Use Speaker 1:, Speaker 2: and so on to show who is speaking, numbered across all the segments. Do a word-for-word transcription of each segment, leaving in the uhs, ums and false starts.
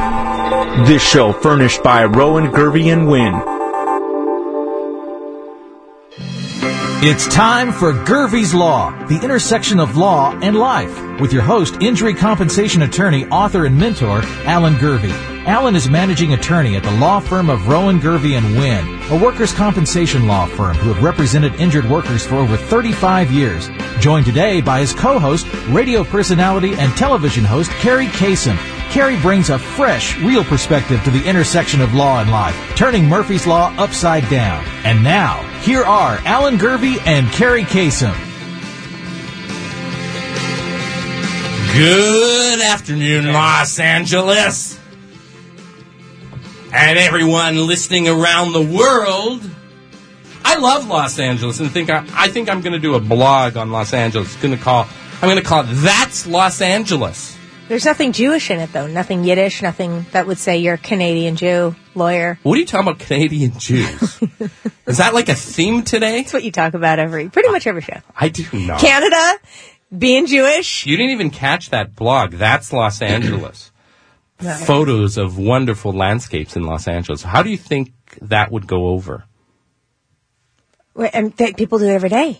Speaker 1: This show furnished by Rowan, Gervey, and Wynn.
Speaker 2: It's time for Gervey's Law, the intersection of law and life, with your host, injury compensation attorney, author, and mentor, Alan Gervey. Alan is managing attorney at the law firm of Rowan, Gervey, and Wynn, a workers' compensation law firm who have represented injured workers for over thirty-five years. Joined today by his co-host, radio personality, and television host, Carrie Kasem. Carrie brings a fresh, real perspective to the intersection of law and life, turning Murphy's Law upside down. And now, here are Alan Gervey and Carrie Kasem.
Speaker 3: Good afternoon, Los Angeles. And everyone listening around the world. I love Los Angeles and think I, I think I'm going to do a blog on Los Angeles. It's going to call I'm going to call it That's Los Angeles.
Speaker 4: There's nothing Jewish in it, though. Nothing Yiddish, nothing that would say you're a Canadian Jew, lawyer.
Speaker 3: What are you talking about, Canadian Jews? Is that like a theme today?
Speaker 4: That's what you talk about every, pretty much every show.
Speaker 3: I do not.
Speaker 4: Canada, being Jewish.
Speaker 3: You didn't even catch that blog. That's Los Angeles.
Speaker 4: No.
Speaker 3: Photos of wonderful landscapes in Los Angeles. How do you think that would go over?
Speaker 4: And th- people do it every day.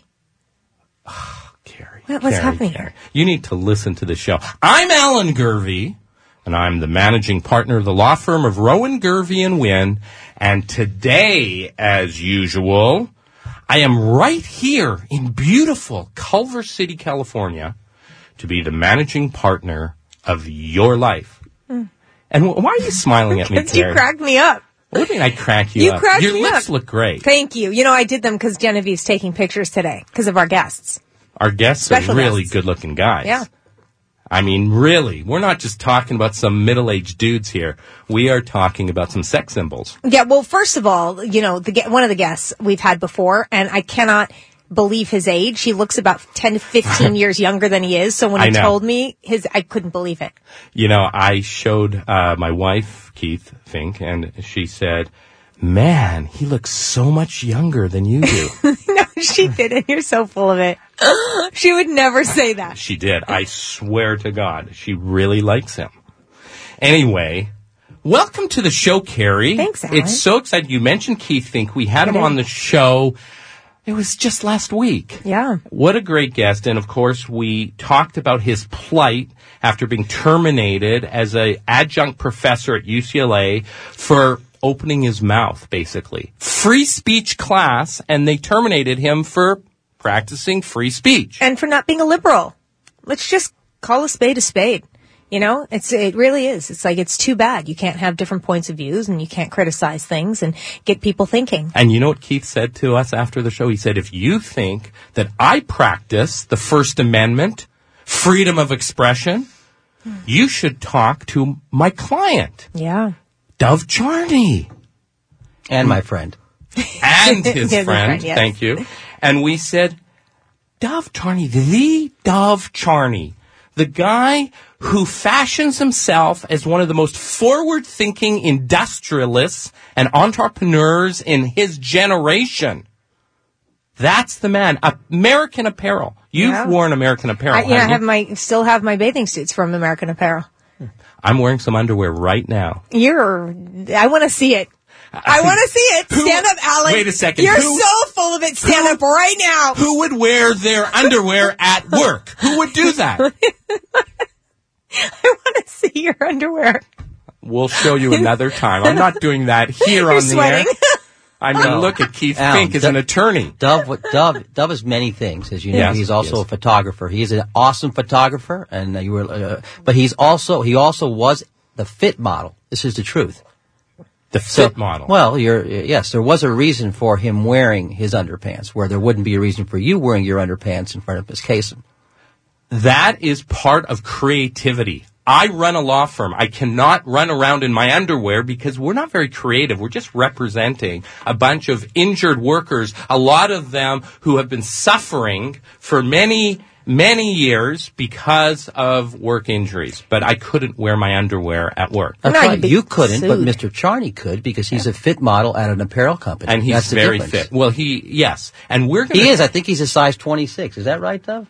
Speaker 3: Oh, Carrie.
Speaker 4: What, what's
Speaker 3: Carrie,
Speaker 4: happening
Speaker 3: Carrie.
Speaker 4: here?
Speaker 3: You need to listen to the show. I'm Alan Gervey, and I'm the managing partner of the law firm of Rowan, Gervey, and Wynn. And today, as usual, I am right here in beautiful Culver City, California, to be the managing partner of your life. Mm. And wh- why are you smiling at me,
Speaker 4: Because you
Speaker 3: Carrie?
Speaker 4: cracked me up.
Speaker 3: What do you mean I crack you,
Speaker 4: you
Speaker 3: up?
Speaker 4: Cracked
Speaker 3: Your
Speaker 4: me
Speaker 3: lips
Speaker 4: up.
Speaker 3: look great.
Speaker 4: Thank you. You know, I did them because Genevieve's taking pictures today because of our guests.
Speaker 3: Our guests
Speaker 4: Special
Speaker 3: are really
Speaker 4: guests.
Speaker 3: good-looking guys.
Speaker 4: Yeah.
Speaker 3: I mean, really, we're not just talking about some middle-aged dudes here. We are talking about some sex symbols.
Speaker 4: Yeah, well, first of all, you know, the one of the guests we've had before, and I cannot believe his age. He looks about ten to fifteen years younger than he is, so when he told me his, I couldn't believe it.
Speaker 3: You know, I showed uh, my wife, Keith Fink, and she said, man, he looks so much younger than you do.
Speaker 4: No, she didn't. You're so full of it. She would never say that.
Speaker 3: She did. I swear to God. She really likes him. Anyway, welcome to the show, Carrie.
Speaker 4: Thanks, Alan.
Speaker 3: It's so exciting. You mentioned Keith Fink. We had him on the show. It was just last week.
Speaker 4: Yeah.
Speaker 3: What a great guest. And, of course, we talked about his plight after being terminated as an adjunct professor at U C L A for opening his mouth, basically. Free speech class, and they terminated him for practicing free speech.
Speaker 4: And for not being a liberal. Let's just call a spade a spade. You know, it's it really is. It's like it's too bad. You can't have different points of views and you can't criticize things and get people thinking.
Speaker 3: And you know what Keith said to us after the show? He said, if you think that I practice the First Amendment, freedom of expression, you should talk to my client.
Speaker 4: Yeah.
Speaker 3: Dov Charney.
Speaker 5: And my friend.
Speaker 3: And his
Speaker 4: His
Speaker 3: friend.
Speaker 4: friend, yes.
Speaker 3: Thank you. And we said, Dov Charney, the Dov Charney, the guy who fashions himself as one of the most forward-thinking industrialists and entrepreneurs in his generation. That's the man. American Apparel. You've
Speaker 4: Yeah.
Speaker 3: worn American Apparel,
Speaker 4: I, yeah, I
Speaker 3: haven't
Speaker 4: have
Speaker 3: you?
Speaker 4: my still have my bathing suits from American Apparel.
Speaker 3: I'm wearing some underwear right now.
Speaker 4: You're, I want to see it. I want to see it.
Speaker 3: Who-
Speaker 4: Stand up, Alan.
Speaker 3: Wait a second.
Speaker 4: You're
Speaker 3: Who-
Speaker 4: so full of it. Stand
Speaker 3: who-
Speaker 4: up right now.
Speaker 3: Who would wear their underwear at work? Who would do that?
Speaker 4: I want to see your underwear.
Speaker 3: We'll show you another time. I'm not doing that here
Speaker 4: You're
Speaker 3: on the
Speaker 4: sweating.
Speaker 3: air. I mean,
Speaker 5: No.
Speaker 3: look at Keith
Speaker 5: Alan,
Speaker 3: Fink as
Speaker 5: Dov-
Speaker 3: an attorney.
Speaker 5: Dov, what- Dov, Dov is many things, as you know.
Speaker 3: Yes,
Speaker 5: he's
Speaker 3: he
Speaker 5: also
Speaker 3: is.
Speaker 5: a photographer. He's an awesome photographer, and uh, you were, uh, but he's also he also was the fit model. This is the truth.
Speaker 3: The
Speaker 5: So-
Speaker 3: fit model.
Speaker 5: Well, you're yes, there was a reason for him wearing his underpants, where there wouldn't be a reason for you wearing your underpants in front of Miz Kasem.
Speaker 3: That is part of creativity. I run a law firm. I cannot run around in my underwear because we're not very creative. We're just representing a bunch of injured workers, a lot of them who have been suffering for many, many years because of work injuries. But I couldn't wear my underwear at work.
Speaker 5: That's
Speaker 4: No,
Speaker 5: right.
Speaker 4: you'd be
Speaker 5: You couldn't, but
Speaker 4: sued.
Speaker 5: Mister Charney could because he's a fit model at an apparel company.
Speaker 3: And he's
Speaker 5: That's the
Speaker 3: very
Speaker 5: difference.
Speaker 3: fit. Well, he, yes. And we're going
Speaker 5: He is. I think he's a size twenty-six. Is that right, Dov?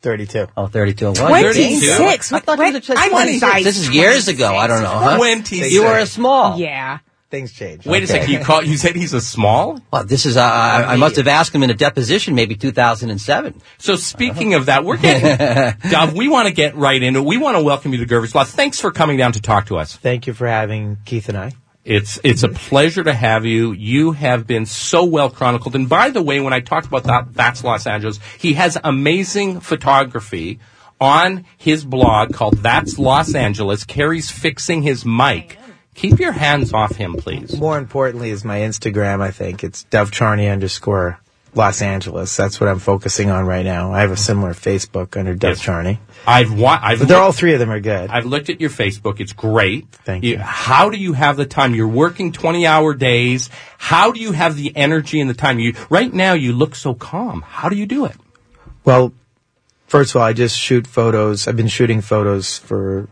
Speaker 6: thirty-two.
Speaker 5: Oh, thirty-two. Well,
Speaker 4: twenty-six.
Speaker 5: I thought
Speaker 4: What?
Speaker 5: you were
Speaker 4: I'm a size
Speaker 5: This is years ago. I don't know. Huh?
Speaker 3: twenty-six.
Speaker 5: You were a small.
Speaker 4: Yeah.
Speaker 6: Things change.
Speaker 3: Wait
Speaker 6: okay.
Speaker 3: a second. You call? You said he's a small?
Speaker 5: Well, this is. Uh, I, I must have asked him in a deposition, maybe two thousand seven.
Speaker 3: So speaking of that, we're getting. Dov, we want to get right into it. We want to welcome you to Gervie's Law. Thanks for coming down to talk to us.
Speaker 6: Thank you for having Keith and I.
Speaker 3: It's it's a pleasure to have you. You have been so well chronicled. And by the way, when I talked about that, That's Los Angeles, he has amazing photography on his blog called That's Los Angeles. Carrie's fixing his mic. Keep your hands off him, please.
Speaker 6: More importantly is my Instagram, I think. It's Dov Charney underscore Los Angeles. That's what I'm focusing on right now. I have a similar Facebook under Dov
Speaker 3: Yes.
Speaker 6: Charney.
Speaker 3: I've wa- I've
Speaker 6: But they're
Speaker 3: looked-
Speaker 6: all three of them are good.
Speaker 3: I've looked at your Facebook. It's great.
Speaker 6: Thank you.
Speaker 3: How do you have the time? You're working twenty-hour days. How do you have the energy and the time? You right now you look so calm. How do you do it?
Speaker 6: Well, first of all, I just shoot photos. I've been shooting photos for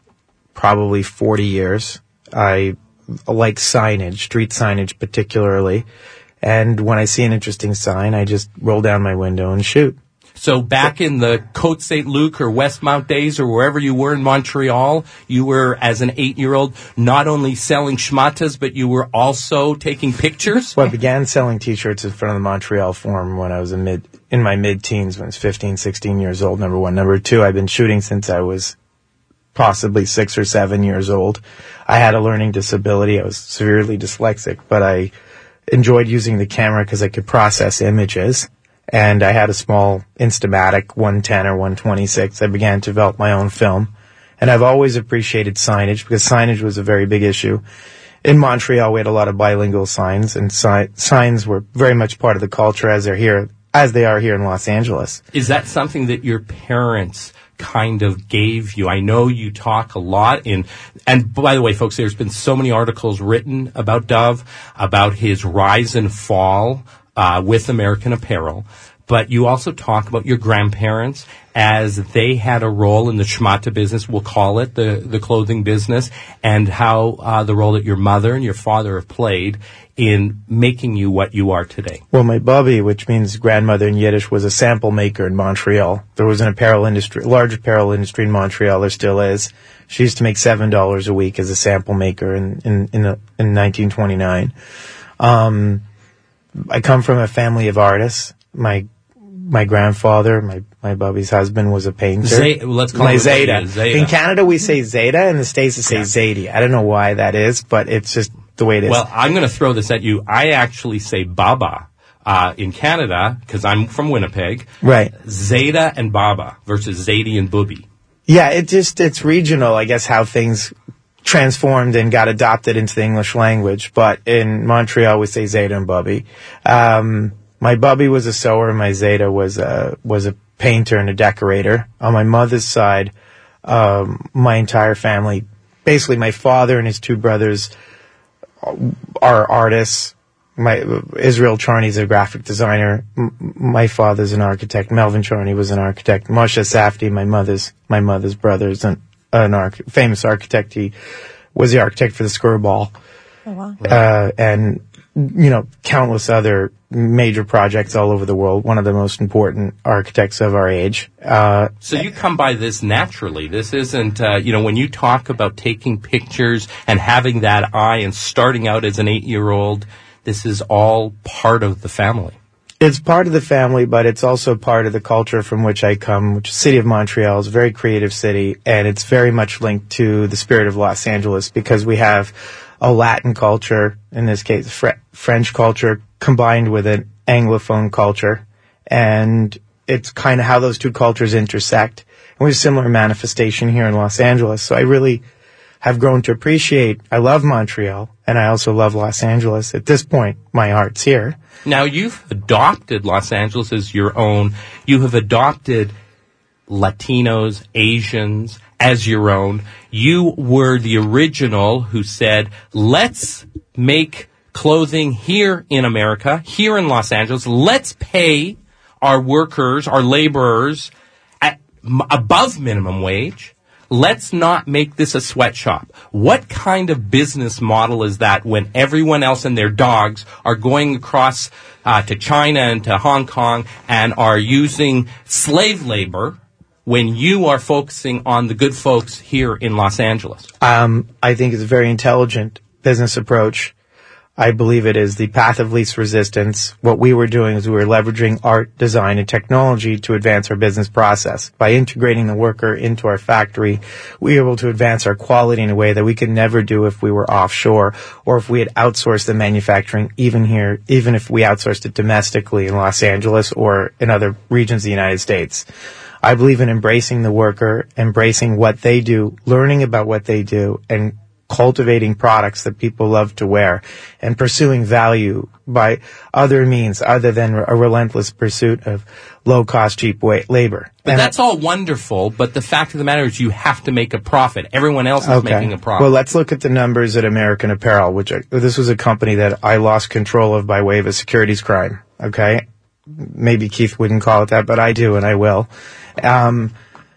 Speaker 6: probably forty years. I like signage, street signage particularly. And when I see an interesting sign, I just roll down my window and shoot.
Speaker 3: So back in the Côte Saint Luc or Westmount days or wherever you were in Montreal, you were, as an eight-year-old, not only selling schmatas, but you were also taking pictures?
Speaker 6: Well, I began selling T-shirts in front of the Montreal Forum when I was in, mid, in my mid-teens, when I was fifteen, sixteen years old, number one. Number two, I've been shooting since I was possibly six or seven years old. I had a learning disability. I was severely dyslexic, but I enjoyed using the camera because I could process images. And I had a small Instamatic one ten or one twenty-six. I began to develop my own film. And I've always appreciated signage because signage was a very big issue. In Montreal, we had a lot of bilingual signs, and si- signs were very much part of the culture as they're here, as they are here in Los Angeles.
Speaker 3: Is that something that your parents kind of gave you? I know you talk a lot in, and by the way, folks, there's been so many articles written about Dov, about his rise and fall uh, with American Apparel. But you also talk about your grandparents as they had a role in the schmata business, we'll call it, the, the clothing business, and how uh, the role that your mother and your father have played in making you what you are today.
Speaker 6: Well, my bubby, which means grandmother in Yiddish, was a sample maker in Montreal. There was an apparel industry, large apparel industry in Montreal. There still is. She used to make seven dollars a week as a sample maker in in in, a, in nineteen twenty-nine. Um, I come from a family of artists. My my grandfather, my my bubby's husband, was a painter.
Speaker 3: Zay, let's call
Speaker 6: my
Speaker 3: him
Speaker 6: Zeta.
Speaker 3: Zeta.
Speaker 6: In Canada, we say Zeta. In the States, we say
Speaker 3: Yeah.
Speaker 6: Zadie. I don't know why that is, but it's just the way it is.
Speaker 3: Well, I'm going to throw this at you. I actually say Baba uh, in Canada because I'm from Winnipeg.
Speaker 6: Right.
Speaker 3: Zeta and Baba versus Zadie and Booby.
Speaker 6: Yeah, it just, it's regional, I guess, how things transformed and got adopted into the English language. But in Montreal, we say Zeta and Bubby. Um, my Bubby was a sewer, my Zeta was a, was a painter and a decorator. On my mother's side, um, my entire family, basically my father and his two brothers are artists. My Israel Charney's a graphic designer. M- my father's an architect. Melvin Charney was an architect. Moshe Safdie, my mother's my mother's brother, is an, an arch- famous architect. He was the architect for the Skirball.
Speaker 4: Oh, wow.
Speaker 6: Uh, and you know, countless other major projects all over the world. One of the most important architects of our age. Uh,
Speaker 3: So you come by this naturally. This isn't, uh, you know, when you talk about taking pictures and having that eye and starting out as an eight-year-old, this is all part of the family.
Speaker 6: It's part of the family, but it's also part of the culture from which I come, which is the city of Montreal. Is a very creative city, and it's very much linked to the spirit of Los Angeles because we have a Latin culture, in this case Fre- French culture, combined with an Anglophone culture, and it's kind of how those two cultures intersect. And we have a similar manifestation here in Los Angeles, so I really have grown to appreciate, I love Montreal, and I also love Los Angeles. At this point, my heart's here.
Speaker 3: Now, you've adopted Los Angeles as your own. You have adopted Latinos, Asians as your own. You were the original who said, let's make clothing here in America, here in Los Angeles. Let's pay our workers, our laborers at m- above minimum wage. let's not make this a sweatshop. What kind of business model is that when everyone else and their dogs are going across uh, to China and to Hong Kong and are using slave labor when you are focusing on the good folks here in Los Angeles?
Speaker 6: Um, I think it's a very intelligent business approach. I believe it is the path of least resistance. What we were doing is we were leveraging art, design, and technology to advance our business process. By integrating the worker into our factory, we were able to advance our quality in a way that we could never do if we were offshore or if we had outsourced the manufacturing even here, even if we outsourced it domestically in Los Angeles or in other regions of the United States. I believe in embracing the worker, embracing what they do, learning about what they do, and cultivating products that people love to wear and pursuing value by other means other than a relentless pursuit of low-cost, cheap weight labor.
Speaker 3: But
Speaker 6: and
Speaker 3: that's all wonderful, but the fact of the matter is you have to make a profit. Everyone else is okay. making a profit.
Speaker 6: Well, let's look at the numbers at American Apparel, which I, this was a company that I lost control of by way of a securities crime, okay? Maybe Keith wouldn't call it that, but I do, and I will. Um...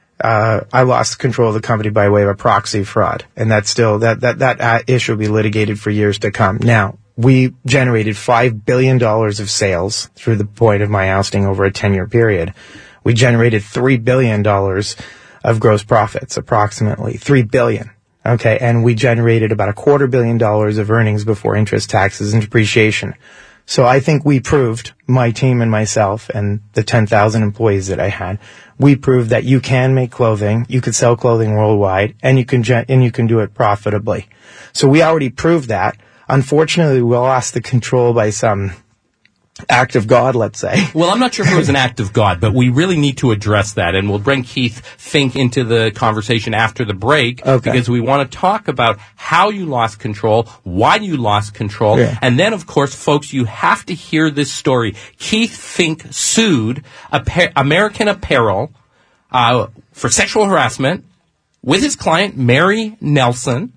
Speaker 6: Uh, I lost control of the company by way of a proxy fraud, and that's still, that, that, that uh, issue will be litigated for years to come. Now, we generated five billion dollars of sales through the point of my ousting over a ten-year period. We generated three billion dollars of gross profits, approximately. three billion dollars. Okay, and we generated about a quarter billion dollars of earnings before interest, taxes, and depreciation. So I think we proved, my team and myself and the ten thousand employees that I had, we proved that you can make clothing, you could sell clothing worldwide, and you can gen- and you can do it profitably. So we already proved that. Unfortunately, we lost the control by some act of God, let's say.
Speaker 3: Well, I'm not sure if it was an act of God, but we really need to address that, and we'll bring Keith Fink into the conversation after the break,
Speaker 6: okay.
Speaker 3: because we want to talk about how you lost control, why you lost control,
Speaker 6: yeah.
Speaker 3: and then, of course, folks, you have to hear this story. Keith Fink sued Appa- American Apparel uh, for sexual harassment with his client, Mary Nelson,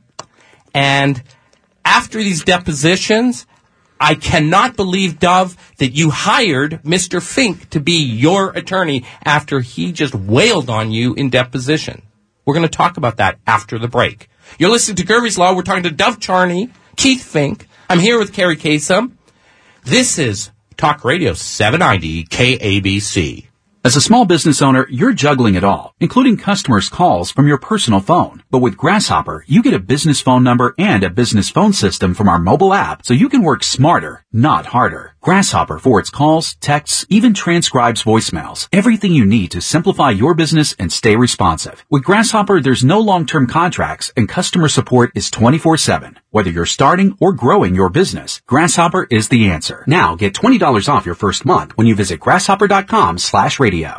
Speaker 3: and after these depositions, I cannot believe, Dove, that you hired Mister Fink to be your attorney after he just wailed on you in deposition. We're going to talk about that after the break. You're listening to Gervie's Law. We're talking to Dove Charney, Keith Fink. I'm here with Carrie Kasem. This is Talk Radio seven ninety K A B C.
Speaker 7: As a small business owner, you're juggling it all, including customers' calls from your personal phone. But with Grasshopper, you get a business phone number and a business phone system from our mobile app, so you can work smarter, not harder. Grasshopper forwards calls, texts, even transcribes voicemails. Everything you need to simplify your business and stay responsive. With Grasshopper, there's no long-term contracts, and customer support is twenty-four seven. Whether you're starting or growing your business, Grasshopper is the answer. Now get twenty dollars off your first month when you visit grasshopper.com slash radio.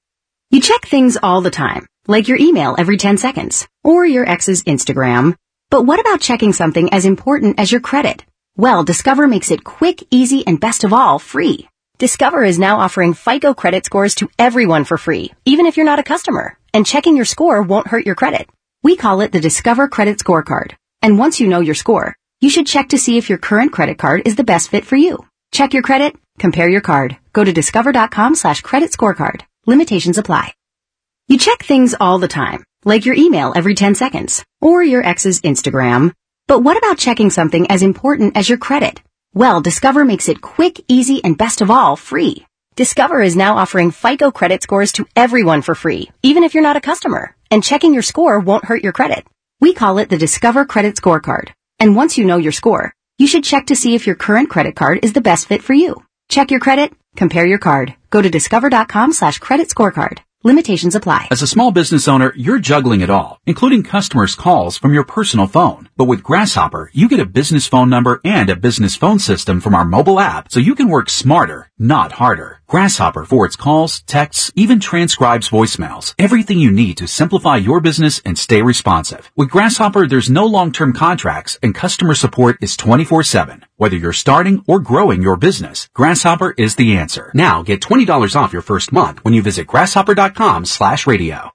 Speaker 8: You check things all the time, like your email every ten seconds, or your ex's Instagram. But what about checking something as important as your credit? Well, Discover makes it quick, easy, and best of all, free. Discover is now offering FICO credit scores to everyone for free, even if you're not a customer. And checking your score won't hurt your credit. We call it the Discover Credit Scorecard. And once you know your score, you should check to see if your current credit card is the best fit for you. Check your credit, compare your card. Go to discover.com slash credit scorecard. Limitations apply. You check things all the time, like your email every ten seconds, or your ex's Instagram. But what about checking something as important as your credit? Well, Discover makes it quick, easy, and best of all, free. Discover is now offering FICO credit scores to everyone for free, even if you're not a customer. And checking your score won't hurt your credit. We call it the Discover Credit Scorecard. And once you know your score, you should check to see if your current credit card is the best fit for you. Check your credit, compare your card. Go to discover.com slash credit scorecard. Limitations apply.
Speaker 7: As a small business owner, you're juggling it all, including customers' calls from your personal phone. But with Grasshopper, you get a business phone number and a business phone system from our mobile app, so you can work smarter, not harder. Grasshopper forwards calls, texts, even transcribes voicemails. Everything you need to simplify your business and stay responsive. With Grasshopper, there's no long-term contracts, and customer support is twenty-four seven. Whether you're starting or growing your business, Grasshopper is the answer. Now get twenty dollars off your first month when you visit grasshopper.com slash radio.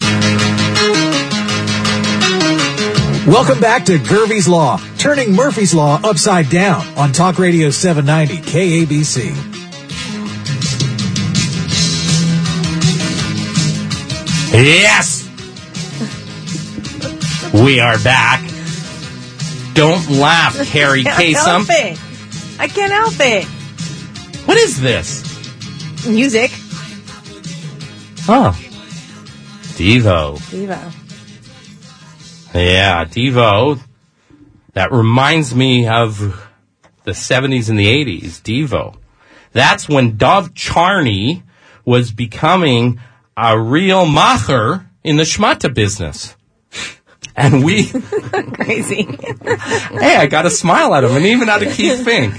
Speaker 9: Welcome back to Gervie's Law, turning Murphy's Law upside down on Talk Radio seven ninety K A B C.
Speaker 3: Yes! We are back. Don't laugh, Carrie
Speaker 4: I can't
Speaker 3: Kasem.
Speaker 4: help it. I can't help it.
Speaker 3: What is this?
Speaker 4: Music.
Speaker 3: Oh. Devo.
Speaker 4: Devo.
Speaker 3: Yeah, Devo. That reminds me of the seventies and the eighties. Devo. That's when Dov Charney was becoming a real macher in the schmata business. And we...
Speaker 4: Crazy.
Speaker 3: Hey, I got a smile out of him, and even out of Keith Fink.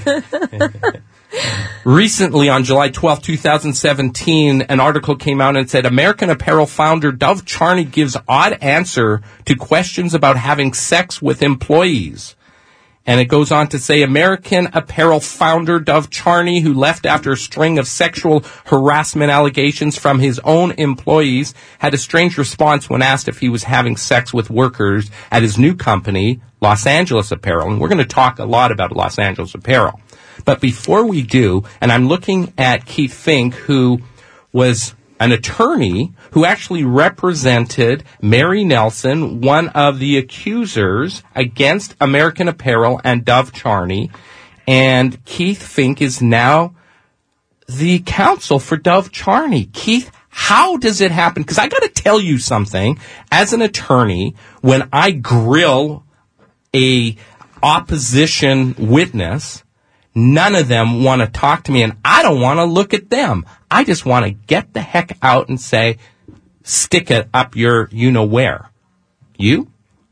Speaker 3: Recently, on July twelfth, twenty seventeen, an article came out and said, American Apparel founder Dov Charney gives odd answer to questions about having sex with employees. And it goes on to say, American Apparel founder Dov Charney, who left after a string of sexual harassment allegations from his own employees, had a strange response when asked if he was having sex with workers at his new company, Los Angeles Apparel. And we're going to talk a lot about Los Angeles Apparel. But before we do, and I'm looking at Keith Fink, who was an attorney who actually represented Mary Nelson, one of the accusers against American Apparel and Dov Charney. And Keith Fink is now the counsel for Dov Charney. Keith, how does it happen? Because I got to tell you something. As an attorney, when I grill a opposition witness, none of them want to talk to me, and I don't want to look at them. I just want to get the heck out and say, stick it up your you-know-where. You?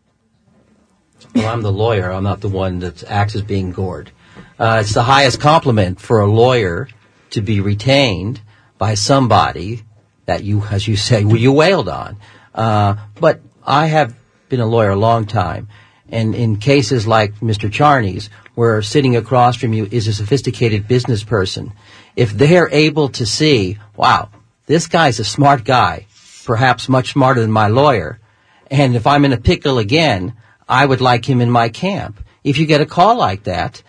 Speaker 5: Well, I'm the lawyer. I'm not the one that acts as being gored. Uh, it's the highest compliment for a lawyer to be retained by somebody that you, as you say, you wailed on. Uh, but I have been a lawyer a long time, and in cases like Mister Charney's, where sitting across from you is a sophisticated business person, if they're able to see, wow, this guy's a smart guy, perhaps much smarter than my lawyer, and if I'm in a pickle again, I would like him in my camp. If you get a call like that,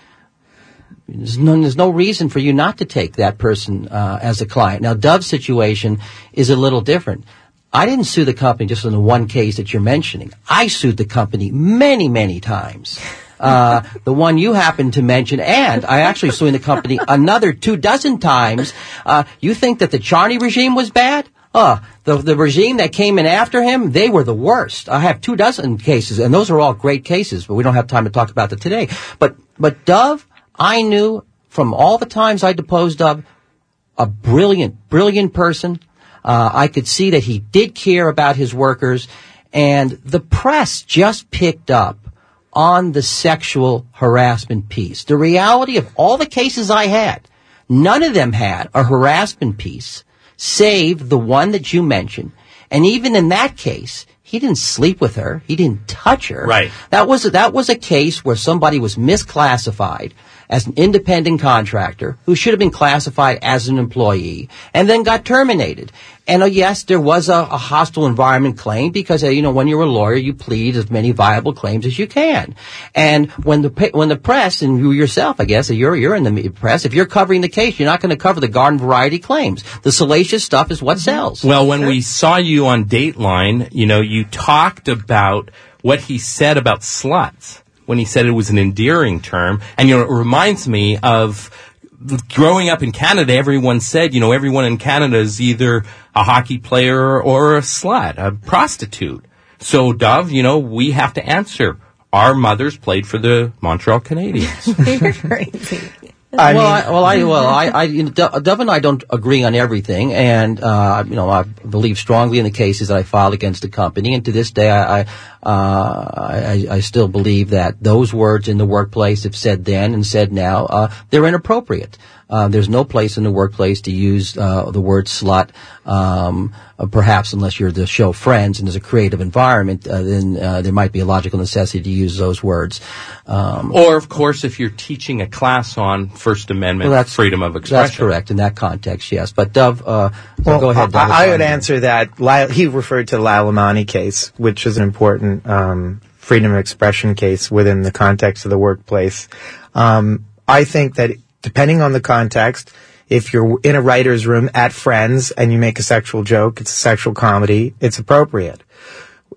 Speaker 5: there's no, there's no reason for you not to take that person uh, as a client. Now, Dov's situation is a little different. I didn't sue the company just in the one case that you're mentioning. I sued the company many, many times. Uh, the one you happen to mention, and I actually sued the company another two dozen times. Uh, you think that the Charney regime was bad? Uh, the, the regime that came in after him, they were the worst. I have two dozen cases, and those are all great cases, but we don't have time to talk about that today. But, but Dov, I knew from all the times I deposed Dov, a brilliant, brilliant person. Uh, I could see that he did care about his workers, and the press just picked up on the sexual harassment piece. The reality of all the cases I had, none of them had a harassment piece, save the one that you mentioned. And even in that case, he didn't sleep with her. He didn't touch her.
Speaker 3: Right.
Speaker 5: That was a, that was a case where somebody was misclassified as an independent contractor who should have been classified as an employee and then got terminated. And uh, yes, there was a, a hostile environment claim because, uh, you know, when you're a lawyer, you plead as many viable claims as you can. And when the when the press, and you yourself, I guess, you're you're in the press, if you're covering the case, you're not going to cover the garden variety claims. The salacious stuff is what sells.
Speaker 3: Well, when we saw you on Dateline, you know, you talked about what he said about sluts when he said it was an endearing term. And, you know, it reminds me of growing up in Canada. Everyone said, you know, everyone in Canada is either a hockey player or a slut, a prostitute. So, Dov, you know, we have to answer. Our mothers played for the Montreal Canadiens.
Speaker 4: You're crazy.
Speaker 5: I well, mean, I, well, I, well, I, I, you know, Dov and I don't agree on everything, and uh, you know, I believe strongly in the cases that I filed against the company, and to this day, I, I, uh, I, I still believe that those words in the workplace, if said then and said now, uh, they're inappropriate. Uh, there's no place in the workplace to use uh, the word slut, um, uh, perhaps unless you're to show friends and there's a creative environment, uh, then uh, there might be a logical necessity to use those words. Um,
Speaker 3: or, of course, if you're teaching a class on First Amendment
Speaker 5: well, that's,
Speaker 3: freedom of expression.
Speaker 5: That's correct in that context, yes. But, Dov, uh,
Speaker 6: well,
Speaker 5: go ahead. Dov,
Speaker 6: I, I would answer that. Lyle, he referred to the Lyle Lamani case, which is an important um, freedom of expression case within the context of the workplace. Um, I think that depending on the context, if you're in a writer's room at Friends and you make a sexual joke, it's a sexual comedy, it's appropriate.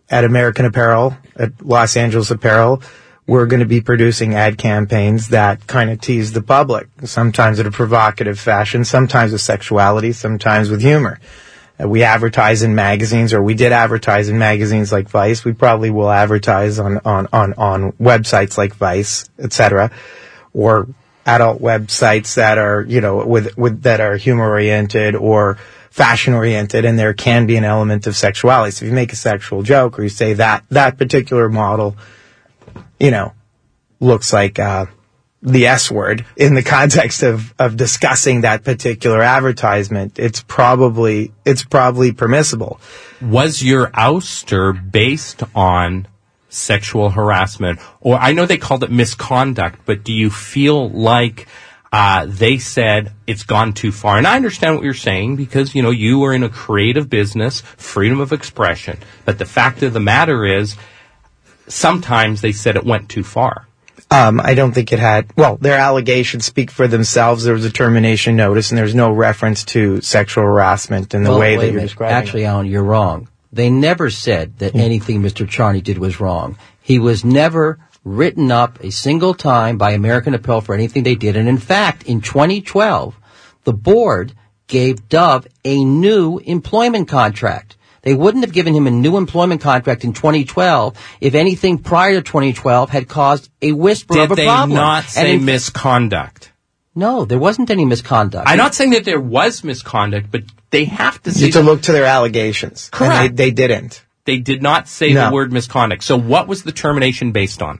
Speaker 6: at American Apparel, at Los Angeles Apparel, we're going to be producing ad campaigns that kind of tease the public, sometimes in a provocative fashion, sometimes with sexuality, sometimes with humor. Uh, we advertise in magazines, or we did advertise in magazines like Vice. We probably will advertise on, on, on, on websites like Vice, et cetera, or adult websites that are, you know, with, with, that are humor oriented or fashion oriented, and there can be an element of sexuality. So if you make a sexual joke or you say that, that particular model, you know, looks like, uh, the S word in the context of, of discussing that particular advertisement, it's probably, it's probably permissible.
Speaker 3: Was your ouster based on sexual harassment? Or I know they called it misconduct, but do you feel like uh, they said it's gone too far? And I understand what you're saying because, you know, you are in a creative business, freedom of expression. But the fact of the matter is, sometimes they said it went too far.
Speaker 6: Um, I don't think it had, well, their allegations speak for themselves. There was a termination notice, and there's no reference to sexual harassment in the
Speaker 5: well,
Speaker 6: way
Speaker 5: wait
Speaker 6: that you're describing.
Speaker 5: Actually, Alan, you're wrong. They never said that anything Mister Charney did was wrong. He was never written up a single time by American Apparel for anything they did. And in fact, in twenty twelve, the board gave Dove a new employment contract. They wouldn't have given him a new employment contract in twenty twelve if anything prior to twenty twelve had caused a whisper
Speaker 3: did
Speaker 5: of a problem.
Speaker 3: Did they not say
Speaker 5: in,
Speaker 3: misconduct?
Speaker 5: No, there wasn't any misconduct.
Speaker 3: I'm not saying that there was misconduct, but they have to say...
Speaker 6: You have to look to their allegations.
Speaker 3: Correct.
Speaker 6: And they, they didn't.
Speaker 3: They did not say
Speaker 6: no.
Speaker 3: the word misconduct. So what was the termination based on?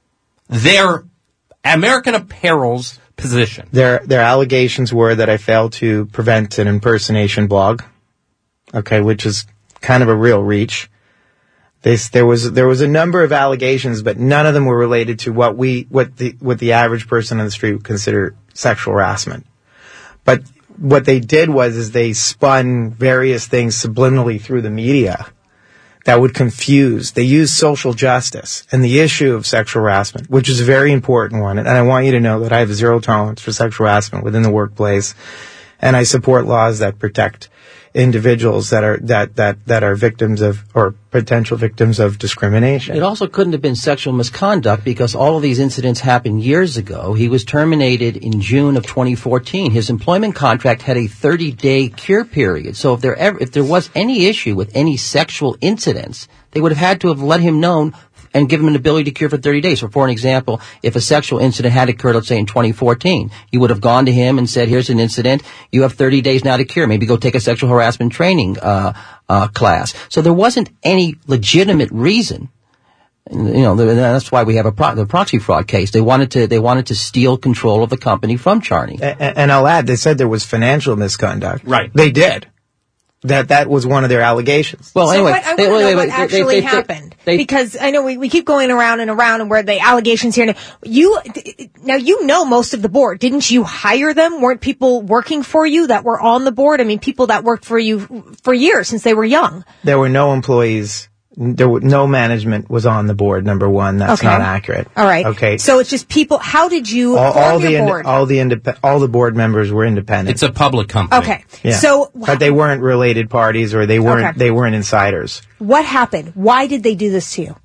Speaker 3: Their American Apparel's position.
Speaker 6: Their their allegations were that I failed to prevent an impersonation blog, okay, which is kind of a real reach. They, there was there was a number of allegations, but none of them were related to what we what the what the average person on the street would consider sexual harassment. But what they did was is they spun various things subliminally through the media that would confuse. They used social justice and the issue of sexual harassment, which is a very important one. And I want you to know that I have zero tolerance for sexual harassment within the workplace, and I support laws that protect individuals that are that that that are victims of or potential victims of discrimination.
Speaker 5: It also couldn't have been sexual misconduct because all of these incidents happened years ago. He was terminated in June of twenty fourteen. His employment contract had a thirty-day cure period. So if there ever if there was any issue with any sexual incidents, they would have had to have let him know and give him an ability to cure for thirty days. So for an example, if a sexual incident had occurred, let's say in twenty fourteen, you would have gone to him and said, here's an incident. You have thirty days now to cure. Maybe go take a sexual harassment training uh, uh class. So there wasn't any legitimate reason. You know, that's why we have a pro- the proxy fraud case. They wanted to they wanted to steal control of the company from Charney.
Speaker 6: And, and I'll add, they said there was financial misconduct.
Speaker 3: Right.
Speaker 6: They did. That that was one of their allegations.
Speaker 4: Well, so anyway, what, I want to know wait, wait, what actually they, they, happened they, they, because I know we, we keep going around and around and where the allegations here. Now, you now you know most of the board. Didn't you hire them? Weren't people working for you that were on the board? I mean, people that worked for you for years since they were young.
Speaker 6: There were no employees. There were no management was on the board. Number one, that's
Speaker 4: okay.
Speaker 6: not accurate.
Speaker 4: All right.
Speaker 6: Okay.
Speaker 4: So it's just people. How did you
Speaker 6: all,
Speaker 4: form
Speaker 6: all
Speaker 4: your
Speaker 6: the ind-
Speaker 4: board?
Speaker 6: all the indep- all the board members were independent.
Speaker 3: It's a public company.
Speaker 4: Okay.
Speaker 6: Yeah.
Speaker 4: So,
Speaker 6: but they weren't related parties, or they weren't
Speaker 4: okay.
Speaker 6: they weren't insiders.
Speaker 4: What happened? Why did they do this to you?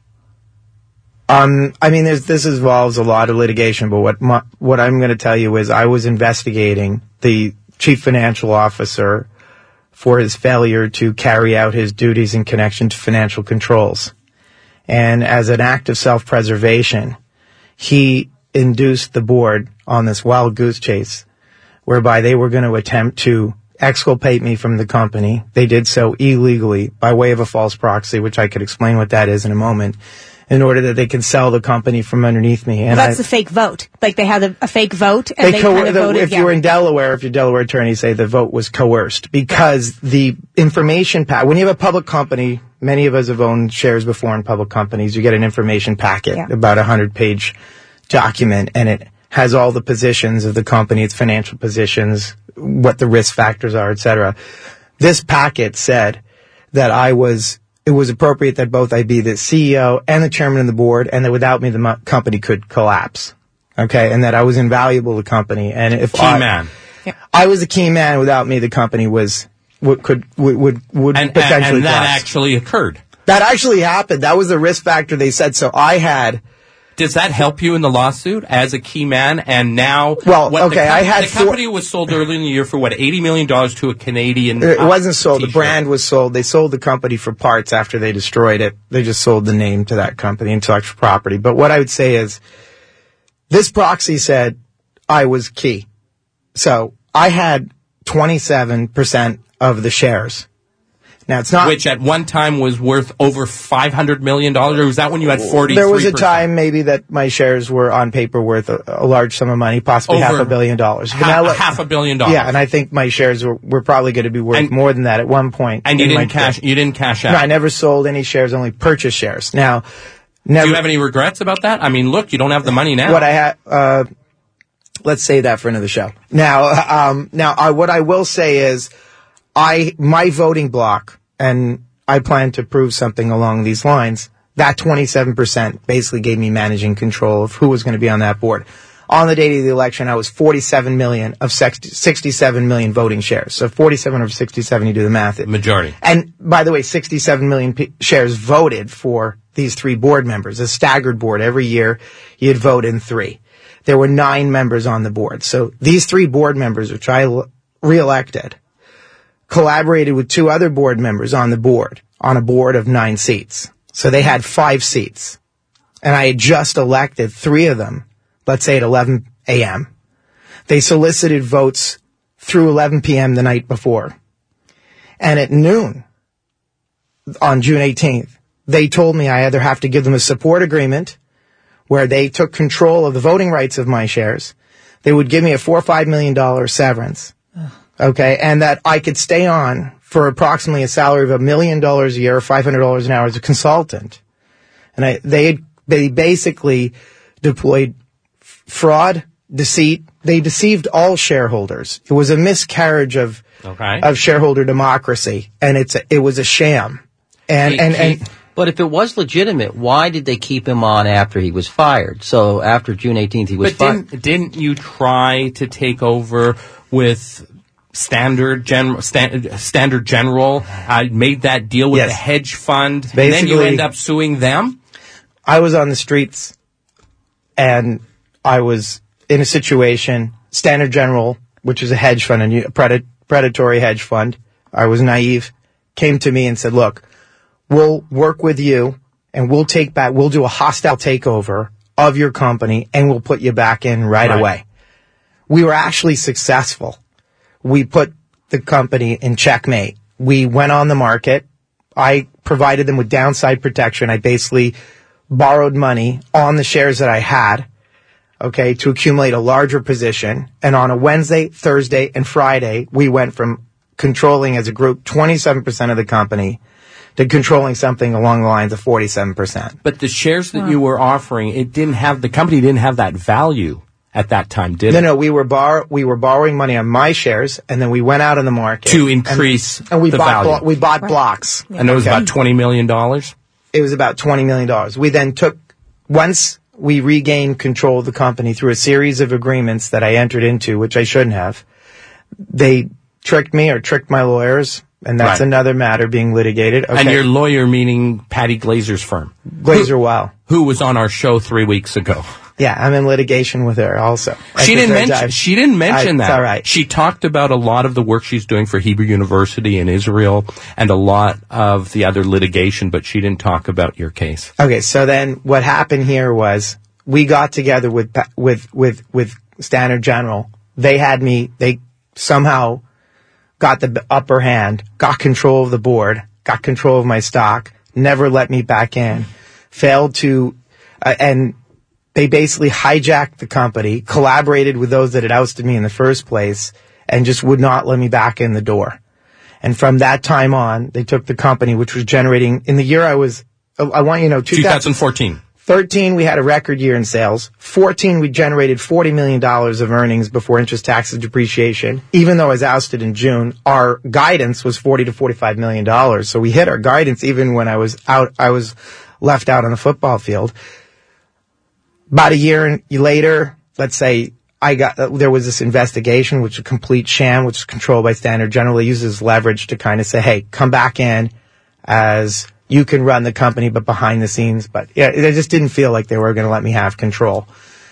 Speaker 6: Um, I mean, there's, this involves a lot of litigation, but what my, what I'm going to tell you is I was investigating the chief financial officer for his failure to carry out his duties in connection to financial controls. And as an act of self-preservation, he induced the board on this wild goose chase, whereby they were going to attempt to exculpate me from the company. They did so illegally by way of a false proxy, which I could explain what that is in a moment, in order that they can sell the company from underneath me. And
Speaker 4: well, that's
Speaker 6: I,
Speaker 4: a fake vote. Like they had a, a fake vote, and they,
Speaker 6: they
Speaker 4: co- kind of
Speaker 6: the,
Speaker 4: voted.
Speaker 6: If
Speaker 4: yeah.
Speaker 6: you're in Delaware, if you're Delaware attorney, say the vote was coerced because the information pack. When you have a public company, many of us have owned shares before in public companies. You get an information packet,
Speaker 4: yeah.
Speaker 6: about a hundred page document, and it has all the positions of the company, its financial positions, what the risk factors are, et cetera. This packet said that I was. It was appropriate that both I be the C E O and the chairman of the board, and that without me, the mo- company could collapse. Okay, and that I was invaluable to the company. And if
Speaker 3: key
Speaker 6: I,
Speaker 3: man,
Speaker 6: I was a key man. Without me, the company was would could would would, would
Speaker 3: and,
Speaker 6: potentially
Speaker 3: and, and that
Speaker 6: collapse.
Speaker 3: actually occurred.
Speaker 6: That actually happened. That was the risk factor they said. So I had...
Speaker 3: Does that help you in the lawsuit as a key man? And now,
Speaker 6: well,
Speaker 3: what,
Speaker 6: okay,
Speaker 3: the, com-
Speaker 6: I had
Speaker 3: the company four, was sold early in the year for what, eighty million dollars to a Canadian.
Speaker 6: It wasn't sold.
Speaker 3: T-shirt.
Speaker 6: The brand was sold. They sold the company for parts after they destroyed it. They just sold the name to that company, intellectual property. But what I would say is, this proxy said I was key. So I had twenty-seven percent of the shares. Now it's not,
Speaker 3: which at one time was worth over five hundred million dollars, or was that when you had forty-three percent?
Speaker 6: There was a time maybe that my shares were on paper worth a, a large sum of money, possibly over half a billion dollars.
Speaker 3: Half, now, half a billion dollars.
Speaker 6: Yeah, and I think my shares were, were probably going to be worth and, more than that at one point.
Speaker 3: And you didn't cash, you didn't cash out?
Speaker 6: No, I never sold any shares, only purchased shares. Now, never.
Speaker 3: Do you have any regrets about that? I mean, look, you don't have the money now.
Speaker 6: What I had, uh, let's say that for another show. Now, um, now, I, what I will say is, I, my voting block, and I plan to prove something along these lines, that twenty-seven percent basically gave me managing control of who was going to be on that board. On the date of the election, I was forty-seven million of sixty-seven million voting shares. So forty-seven over sixty-seven, you do the math.
Speaker 3: Majority.
Speaker 6: And by the way, sixty-seven million p- shares voted for these three board members, a staggered board. Every year, you'd vote in three. There were nine members on the board. So these three board members, which I l- re-elected, collaborated with two other board members on the board, on a board of nine seats. So they had five seats. And I had just elected three of them, let's say at eleven a.m. They solicited votes through eleven p.m. the night before. And at noon, on June eighteenth, they told me I either have to give them a support agreement where they took control of the voting rights of my shares. They would give me a four or five million dollars severance. Okay, and that I could stay on for approximately a salary of a million dollars a year or five hundred dollars an hour as a consultant. And I, they they basically deployed f- fraud, deceit. They deceived all shareholders. It was a miscarriage of
Speaker 3: okay.
Speaker 6: of shareholder democracy, and it's a, it was a sham. And
Speaker 5: he,
Speaker 6: and
Speaker 5: he,
Speaker 6: and.
Speaker 5: But if it was legitimate, why did they keep him on after he was fired? So after June eighteenth, he was
Speaker 3: but
Speaker 5: fired.
Speaker 3: Didn't, didn't you try to take over with Standard General? Stand, Standard General uh, made that deal with
Speaker 6: yes.
Speaker 3: the hedge fund,
Speaker 6: Basically,
Speaker 3: and then you end up suing them?
Speaker 6: I was on the streets, and I was in a situation, Standard General, which is a hedge fund, a pred- predatory hedge fund. I was naive, came to me and said, look, we'll work with you, and we'll take back, we'll do a hostile takeover of your company, and we'll put you back in right, right. away. We were actually successful. We put the company in checkmate. We went on the market. I provided them with downside protection. I basically borrowed money on the shares that I had, okay, to accumulate a larger position. And on a Wednesday, Thursday, and Friday, we went from controlling as a group twenty-seven percent of the company to controlling something along the lines of forty-seven percent.
Speaker 3: But the shares that wow. you were offering, it didn't have, the company didn't have that value at that time, did
Speaker 6: no,
Speaker 3: it?
Speaker 6: No, no, we were bar we were borrowing money on my shares, and then we went out on the market
Speaker 3: to increase
Speaker 6: and, and we
Speaker 3: the
Speaker 6: bought
Speaker 3: value.
Speaker 6: Blo- we bought
Speaker 4: right.
Speaker 6: blocks,
Speaker 3: yeah. and it was okay. about twenty million dollars.
Speaker 6: It was about twenty million dollars. We then took once we regained control of the company through a series of agreements that I entered into, which I shouldn't have. They tricked me or tricked my lawyers. And that's right. another matter being litigated. Okay.
Speaker 3: And your lawyer meaning Patty Glazer's firm.
Speaker 6: Glazer Wow.
Speaker 3: Who was on our show three weeks ago.
Speaker 6: Yeah, I'm in litigation with her also.
Speaker 3: She didn't, mention, she didn't mention
Speaker 6: I,
Speaker 3: that.
Speaker 6: It's all right.
Speaker 3: She talked about a lot of the work she's doing for Hebrew University in Israel and a lot of the other litigation, but she didn't talk about your case.
Speaker 6: Okay, so then what happened here was we got together with with with with Standard General. They had me, they somehow got the upper hand, got control of the board, got control of my stock, never let me back in, failed to, uh, and they basically hijacked the company, collaborated with those that had ousted me in the first place, and just would not let me back in the door. And from that time on, they took the company, which was generating, in the year I was, I want you to know,
Speaker 3: twenty fourteen.
Speaker 6: thirteen, we had a record year in sales. fourteen, we generated forty million dollars of earnings before interest, taxes, depreciation. Even though I was ousted in June, our guidance was forty to forty-five million dollars. So we hit our guidance even when I was out, I was left out on the football field. About a year later, let's say I got, uh, there was this investigation, which was a complete sham, which is controlled by Standard General. They uses leverage to kind of say, hey, come back in as you can run the company, but behind the scenes. But yeah, I just didn't feel like they were going to let me have control.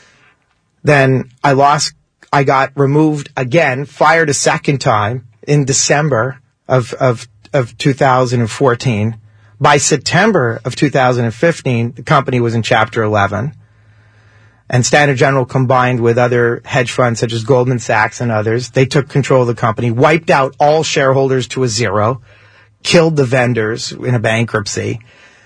Speaker 6: Then I lost, I got removed again, fired a second time in December of, of, of two thousand fourteen. By September of two thousand fifteen, the company was in Chapter eleven. And Standard General, combined with other hedge funds such as Goldman Sachs and others, they took control of the company, wiped out all shareholders to a zero, killed the vendors in a bankruptcy.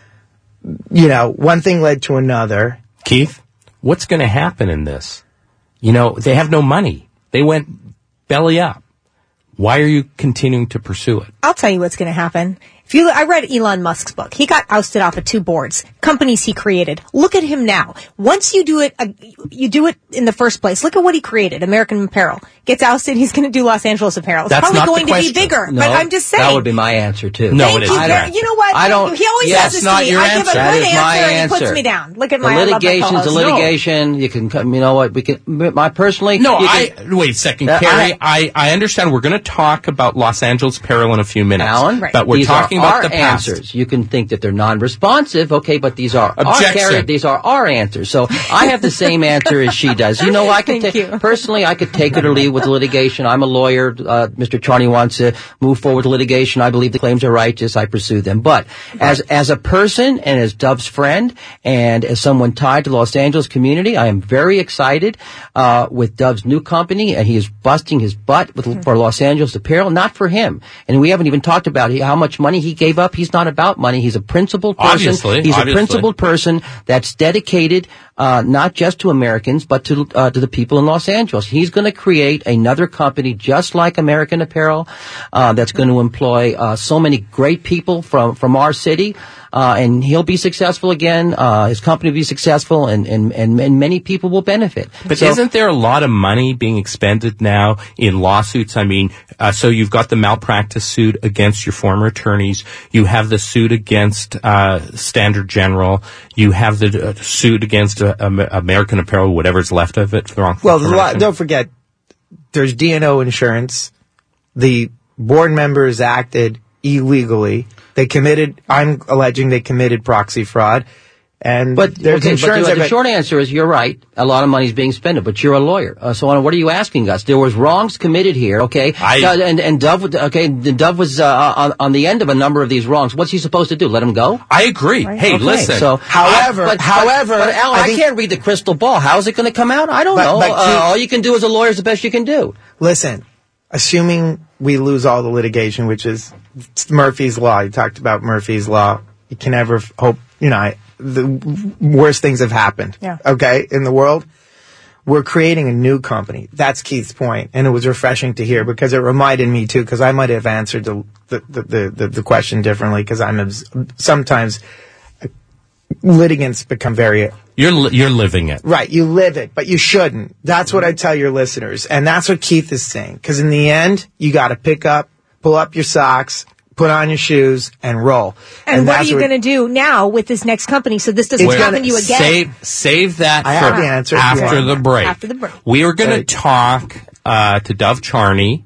Speaker 6: You know, one thing led to another.
Speaker 3: Keith, what's going to happen in this? You know, they have no money. They went belly up. Why are you continuing to pursue it?
Speaker 4: I'll tell you what's going to happen. If you, I read Elon Musk's book. He got ousted off of two boards, companies he created. Look at him now. Once you do it, uh, you do it in the first place. Look at what he created, American Apparel. Gets ousted, he's going to do Los Angeles Apparel. It's
Speaker 3: That's
Speaker 4: probably
Speaker 3: not
Speaker 4: going
Speaker 3: the
Speaker 4: to be
Speaker 3: question.
Speaker 4: bigger,
Speaker 5: No,
Speaker 4: but I'm just saying.
Speaker 5: That would be my answer, too.
Speaker 3: No,
Speaker 4: Thank
Speaker 3: it
Speaker 4: you.
Speaker 3: isn't.
Speaker 4: Very, you know what?
Speaker 5: I don't-
Speaker 4: He always
Speaker 5: yes,
Speaker 4: says this
Speaker 3: not
Speaker 4: to me.
Speaker 3: your
Speaker 4: I give a
Speaker 3: answer.
Speaker 5: That
Speaker 4: good
Speaker 5: is
Speaker 4: answer,
Speaker 5: my
Speaker 4: and he
Speaker 5: answer.
Speaker 4: puts me down. Look at
Speaker 5: The
Speaker 4: my, I love my
Speaker 5: litigation's a
Speaker 4: co-host.
Speaker 5: litigation. You can, come- you know what, we can, my personally.
Speaker 3: No,
Speaker 5: you
Speaker 3: I,
Speaker 5: can-
Speaker 3: wait a second,
Speaker 5: Uh,
Speaker 3: Carrie, I, I understand we're going to talk about Los Angeles Apparel in a few minutes.
Speaker 5: Alan,
Speaker 4: Right.
Speaker 3: But we're
Speaker 5: these
Speaker 3: talking
Speaker 5: are
Speaker 3: about
Speaker 5: our
Speaker 3: the past.
Speaker 5: answers. You can think that they're non-responsive, okay, but these are our
Speaker 3: Objection.
Speaker 5: Carrie, these are our answers. So I have the same answer as she does. You know, I could
Speaker 4: Thank
Speaker 5: ta-
Speaker 4: you.
Speaker 5: personally, I could take it or leave with litigation. I'm a lawyer. Uh, Mister Charney wants to move forward with litigation. I believe the claims are righteous. I pursue them. But as as a person and as Dove's friend and as someone tied to the Los Angeles community, I am very excited uh, with Dove's new company, and he is busting his butt with, for Los Angeles Apparel, not for him. And we haven't even talked about how much money he gave up. He's not about money. He's a principled person.
Speaker 3: Obviously,
Speaker 5: He's
Speaker 3: obviously.
Speaker 5: a principled person that's dedicated uh, not just to Americans, but to uh, to the people in Los Angeles. He's going to create another company just like American Apparel uh, that's going to employ uh, so many great people from, from our city. Uh, and he'll be successful again. Uh, his company will be successful, and, and, and, and many people will benefit.
Speaker 3: But
Speaker 5: So-
Speaker 3: isn't there a lot of money being expended now in lawsuits? I mean, uh, so you've got the malpractice suit against your former attorneys. You have the suit against uh, Standard General. You have the uh, suit against uh, Am- American Apparel, whatever's left of it. For wrongful
Speaker 6: Well, there's a lot,
Speaker 3: termination.
Speaker 6: don't forget, there's D and O insurance. The board members acted illegally. They committed, I'm alleging they committed proxy fraud. And
Speaker 5: But,
Speaker 6: there's
Speaker 5: okay,
Speaker 6: insurance.
Speaker 5: but the, the
Speaker 6: that-
Speaker 5: short answer is you're right. A lot of money is being spent, but you're a lawyer. Uh, so what are you asking us? There was wrongs committed here, okay?
Speaker 3: I-
Speaker 5: Uh, and, and Dove, would- okay, the Dove was uh, on, on the end of a number of these wrongs. What's he supposed to do? Let him go?
Speaker 3: I agree. Hey,
Speaker 5: Okay,
Speaker 3: listen.
Speaker 5: So,
Speaker 6: However-
Speaker 5: I- but,
Speaker 6: however,
Speaker 5: but, but Alan,
Speaker 6: I
Speaker 5: I,
Speaker 6: think-
Speaker 5: can't read the crystal ball. How is it going to come out? I don't
Speaker 6: But-
Speaker 5: know.
Speaker 6: but
Speaker 5: uh,
Speaker 6: Keith-
Speaker 5: all you can do as a lawyer is the best you can do.
Speaker 6: Listen, assuming we lose all the litigation, which is Murphy's Law. You talked about Murphy's Law. You can never f- hope, you know, I, the worst things have happened.
Speaker 4: Yeah.
Speaker 6: Okay, in the world. We're creating a new company. That's Keith's point, and it was refreshing to hear because it reminded me too, because I might have answered the the the, the, the question differently because I'm obs- sometimes uh, litigants become very
Speaker 3: You're li- you're living it.
Speaker 6: right. You live it, but you shouldn't. That's what I tell your listeners, and that's what Keith is saying. Because in the end, you got to pick up, pull up your socks, put on your shoes, and roll.
Speaker 4: And, what are
Speaker 6: that's
Speaker 4: you going to do now with this next company so this doesn't
Speaker 6: It's
Speaker 4: happen
Speaker 6: gonna
Speaker 4: to you again?
Speaker 3: Save save that
Speaker 6: I
Speaker 3: for
Speaker 6: have the answer if you
Speaker 3: after
Speaker 6: want.
Speaker 3: the break.
Speaker 4: After the break.
Speaker 3: We are going to
Speaker 6: Right.
Speaker 3: talk uh, to Dove Charney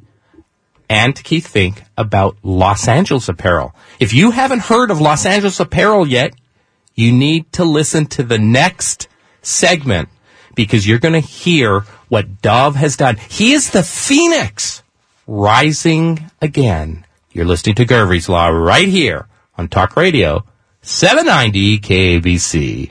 Speaker 3: and to Keith Fink about Los Angeles Apparel. If you haven't heard of Los Angeles Apparel yet, you need to listen to the next segment because you're going to hear what Dove has done. He is the phoenix rising again. You're listening to Gervie's Law right here on Talk Radio seven ninety K A B C.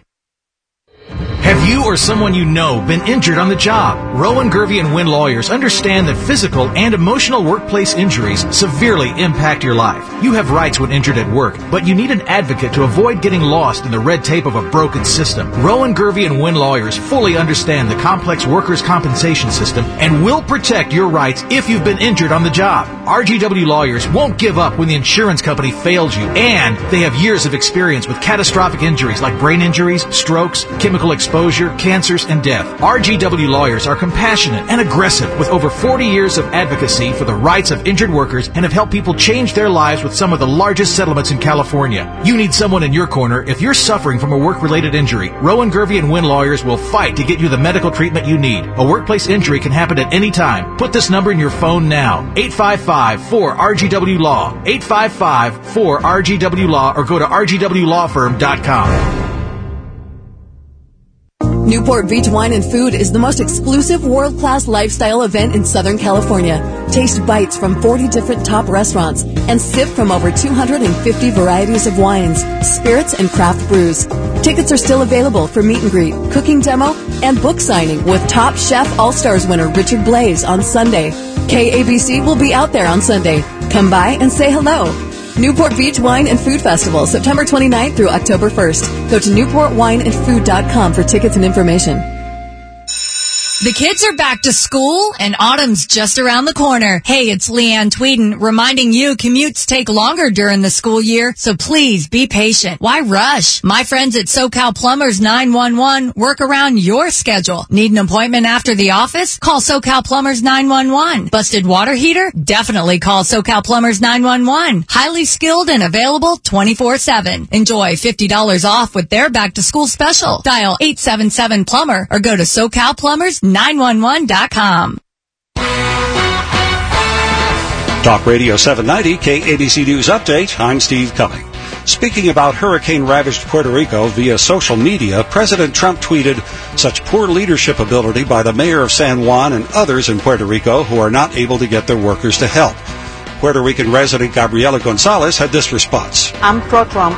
Speaker 2: Have you or someone you know been injured on the job? Rowan, Gervie, and Wynn lawyers understand that physical and emotional workplace injuries severely impact your life. You have rights when injured at work, but you need an advocate to avoid getting lost in the red tape of a broken system. Rowan, Gervie, and Wynn lawyers fully understand the complex workers' compensation system and will protect your rights if you've been injured on the job. R G W lawyers won't give up when the insurance company fails you, and they have years of experience with catastrophic injuries like brain injuries, strokes, chemical exposure, exposure, cancers, and death. R G W Lawyers are compassionate and aggressive with over forty years of advocacy for the rights of injured workers and have helped people change their lives with some of the largest settlements in California. You need someone in your corner if you're suffering from a work-related injury. Rowan, Gervey, and Wynn Lawyers will fight to get you the medical treatment you need. A workplace injury can happen at any time. Put this number in your phone now. eight five five, four R G W Law. eight five five, four R G W Law or go to R G W law firm dot com.
Speaker 10: Newport Beach Wine and Food is the most exclusive world-class lifestyle event in Southern California. Taste bites from forty different top restaurants and sip from over two hundred fifty varieties of wines, spirits, and craft brews. Tickets are still available for meet and greet, cooking demo, and book signing with Top Chef All-Stars winner Richard Blaze on Sunday. K A B C will be out there on Sunday. Come by and say hello. Newport Beach Wine and Food Festival, September twenty-ninth through October first. Go to newport wine and food dot com for tickets and information.
Speaker 11: The kids are back to school, and autumn's just around the corner. Hey, it's Leanne Tweeden reminding you commutes take longer during the school year, so please be patient. Why rush? My friends at SoCal Plumbers nine one one work around your schedule. Need an appointment after the office? Call SoCal Plumbers nine one one. Busted water heater? Definitely call SoCal Plumbers nine one one. Highly skilled and available twenty-four seven. Enjoy fifty dollars off with their back-to-school special. Dial eight seven seven plumber or go to SoCal Plumbers nine one one dot com.
Speaker 12: Talk Radio seven ninety, K A B C News Update. I'm Steve Cumming. Speaking about hurricane-ravaged Puerto Rico via social media, President Trump tweeted, "Such poor leadership ability by the mayor of San Juan and others in Puerto Rico who are not able to get their workers to help." Puerto Rican resident Gabriela Gonzalez had this response.
Speaker 13: I'm pro-Trump,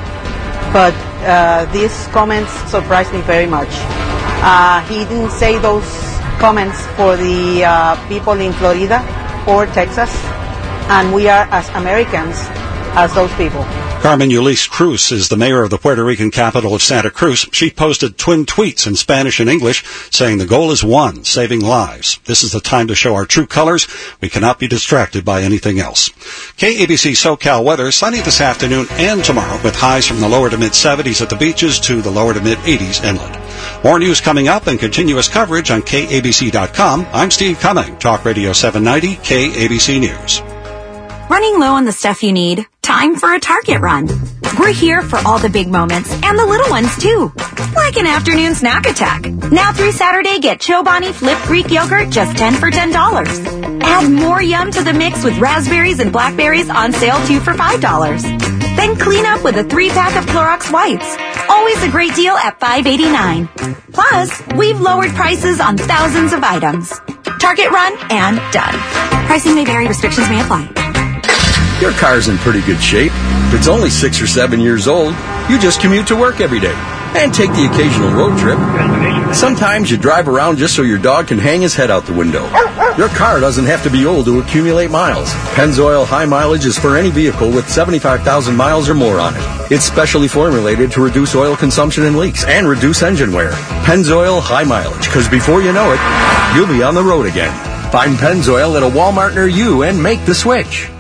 Speaker 13: but uh, these comments surprised me very much. Uh, he didn't say those comments for the uh, people in Florida or Texas, and we are as Americans as those people.
Speaker 12: Carmen Yulise Cruz is the mayor of the Puerto Rican capital of Santa Cruz. She posted twin tweets in Spanish and English saying the goal is one, saving lives. This is the time to show our true colors. We cannot be distracted by anything else. K A B C SoCal weather, sunny this afternoon and tomorrow with highs from the lower to mid seventies at the beaches to the lower to mid eighties inland. More news coming up and continuous coverage on K A B C dot com. I'm Steve Cumming, Talk Radio seven ninety, K A B C News.
Speaker 14: Running low on the stuff you need? Time for a Target run. We're here for all the big moments and the little ones too. Like an afternoon snack attack. Now through Saturday, get Chobani Flip Greek Yogurt just ten for ten dollars. Add more yum to the mix with raspberries and blackberries on sale two for five dollars. Then clean up with a three-pack of Clorox wipes. Always a great deal at five eighty-nine. Plus, we've lowered prices on thousands of items. Target run and done. Pricing may vary. Restrictions may apply.
Speaker 15: Your car's in pretty good shape. If it's only six or seven years old, you just commute to work every day and take the occasional road trip. Sometimes you drive around just so your dog can hang his head out the window. Your car doesn't have to be old to accumulate miles. Pennzoil High Mileage is for any vehicle with seventy-five thousand miles or more on it. It's specially formulated to reduce oil consumption and leaks and reduce engine wear. Pennzoil High Mileage, because before you know it, you'll be on the road again. Find Pennzoil at a Walmart near you and make the switch.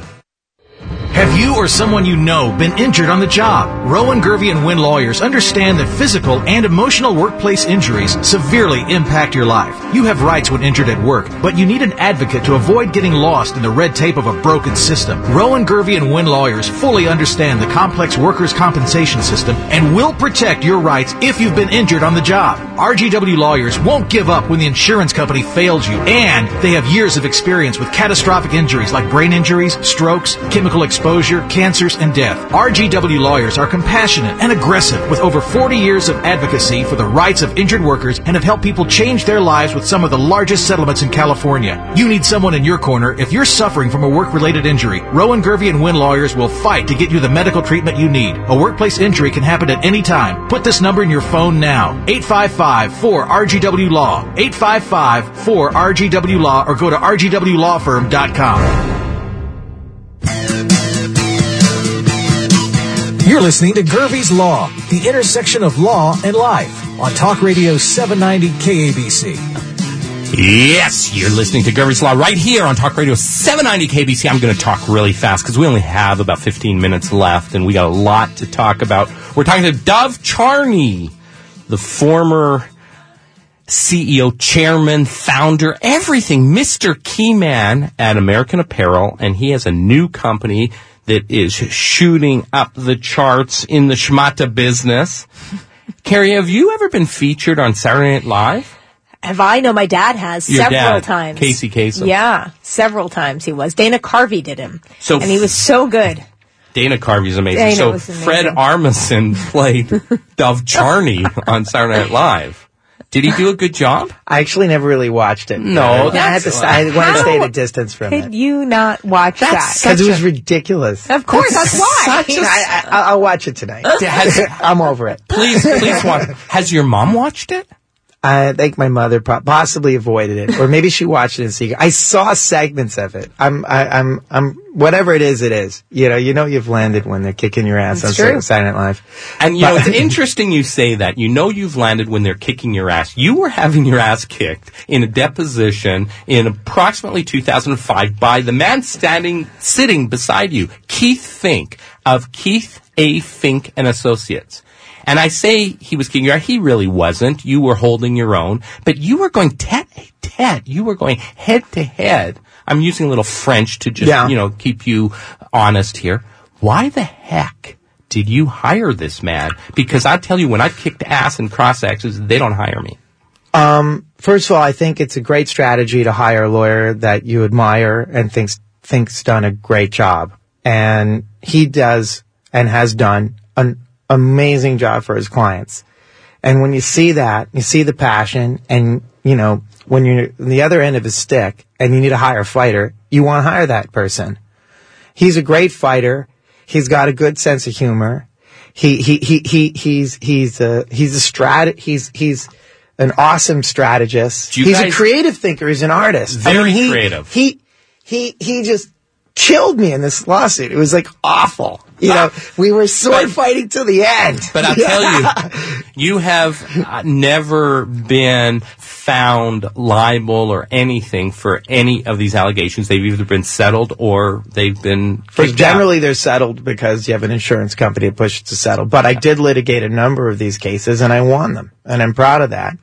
Speaker 2: Have you or someone you know been injured on the job? Rowan, Gervey, and Wynn Lawyers understand that physical and emotional workplace injuries severely impact your life. You have rights when injured at work, but you need an advocate to avoid getting lost in the red tape of a broken system. Rowan, Gervey, and Wynn Lawyers fully understand the complex workers' compensation system and will protect your rights if you've been injured on the job. R G W Lawyers won't give up when the insurance company fails you, and they have years of experience with catastrophic injuries like brain injuries, strokes, chemical exposure, cancers, and death. R G W Lawyers are compassionate and aggressive with over forty years of advocacy for the rights of injured workers and have helped people change their lives with some of the largest settlements in California. You need someone in your corner if you're suffering from a work-related injury. Rowan, Gervey, and Wynn Lawyers will fight to get you the medical treatment you need. A workplace injury can happen at any time. Put this number in your phone now. eight five five, four R G W Law. eight five five, four R G W Law or go to R G W law firm dot com.
Speaker 9: You're listening to Gervey's Law, the intersection of law and life, on Talk Radio seven ninety K A B C.
Speaker 3: Yes, you're listening to Gervey's Law right here on Talk Radio seven ninety K B C. I'm going to talk really fast because we only have about fifteen minutes left, and we got a lot to talk about. We're talking to Dov Charney. the former C E O, chairman, founder, everything, Mister Keyman at American Apparel, and he has a new company that is shooting up the charts in the schmata business. Carrie, have you ever been featured on Saturday Night Live?
Speaker 4: Have I? No, my dad has
Speaker 3: Your
Speaker 4: several
Speaker 3: dad,
Speaker 4: times.
Speaker 3: Casey Kasem.
Speaker 4: Yeah, several times he was. Dana Carvey did him.
Speaker 3: So
Speaker 4: and he was so good.
Speaker 3: Dana Carvey's amazing.
Speaker 4: Dana
Speaker 3: so
Speaker 4: was amazing.
Speaker 3: Fred Armisen played Dov Charney on Saturday Night Live. Did he do a good job?
Speaker 6: I actually never really watched it.
Speaker 3: No,
Speaker 6: I had to. I wanted to stay at a distance from
Speaker 4: Could
Speaker 6: it
Speaker 4: you not watch that?
Speaker 6: because it was ridiculous.
Speaker 4: Of course, that's why.
Speaker 6: Such a- I, I, I'll watch it tonight.
Speaker 3: Has-
Speaker 6: I'm over it.
Speaker 3: Please, please watch. Has your mom watched it?
Speaker 6: I think my mother po- possibly avoided it, or maybe she watched it in secret. I saw segments of it. I'm, I, I'm, I'm, whatever it is, it is. You know, you know, you've landed when they're kicking your ass
Speaker 3: That's
Speaker 6: on
Speaker 3: true.
Speaker 6: Saturday Night Live.
Speaker 3: And, you know, it's interesting you say that. You know you've landed when they're kicking your ass. You were having your ass kicked in a deposition in approximately two thousand five by the man standing, sitting beside you, Keith Fink of Keith A. Fink and Associates. And I say he was kicking your ass. He really wasn't. You were holding your own. But you were going tete-a-tete. You were going head-to-head. I'm using a little French to just,
Speaker 6: Yeah.
Speaker 3: you know, keep you honest here. Why the heck did you hire this man? Because I tell you, when I've kicked ass and cross-axes, they don't hire me.
Speaker 6: Um, first of all, I think it's a great strategy to hire a lawyer that you admire and thinks, thinks done a great job. And he does and has done an amazing job for his clients. And when you see that, you see the passion, and, you know, when you're on the other end of his stick and you need to hire a fighter, you want to hire that person. He's a great fighter. He's got a good sense of humor. He, he, he, he, he's, he's a, he's a strat, he's, he's an awesome strategist.
Speaker 3: You
Speaker 6: He's
Speaker 3: guys-
Speaker 6: a creative thinker. He's an artist. I
Speaker 3: Very
Speaker 6: mean, he,
Speaker 3: creative.
Speaker 6: He, he, he just killed me in this lawsuit. It was like awful. You know, we were sword
Speaker 3: But-
Speaker 6: fighting till the end.
Speaker 3: But I'll tell you, you have uh, never been found liable or anything for any of these allegations. They've either been settled or they've been
Speaker 6: For
Speaker 3: kicked
Speaker 6: generally,
Speaker 3: out.
Speaker 6: they're settled because you have an insurance company that pushes to settle. But I did litigate a number of these cases, and I won them, and I'm proud of that.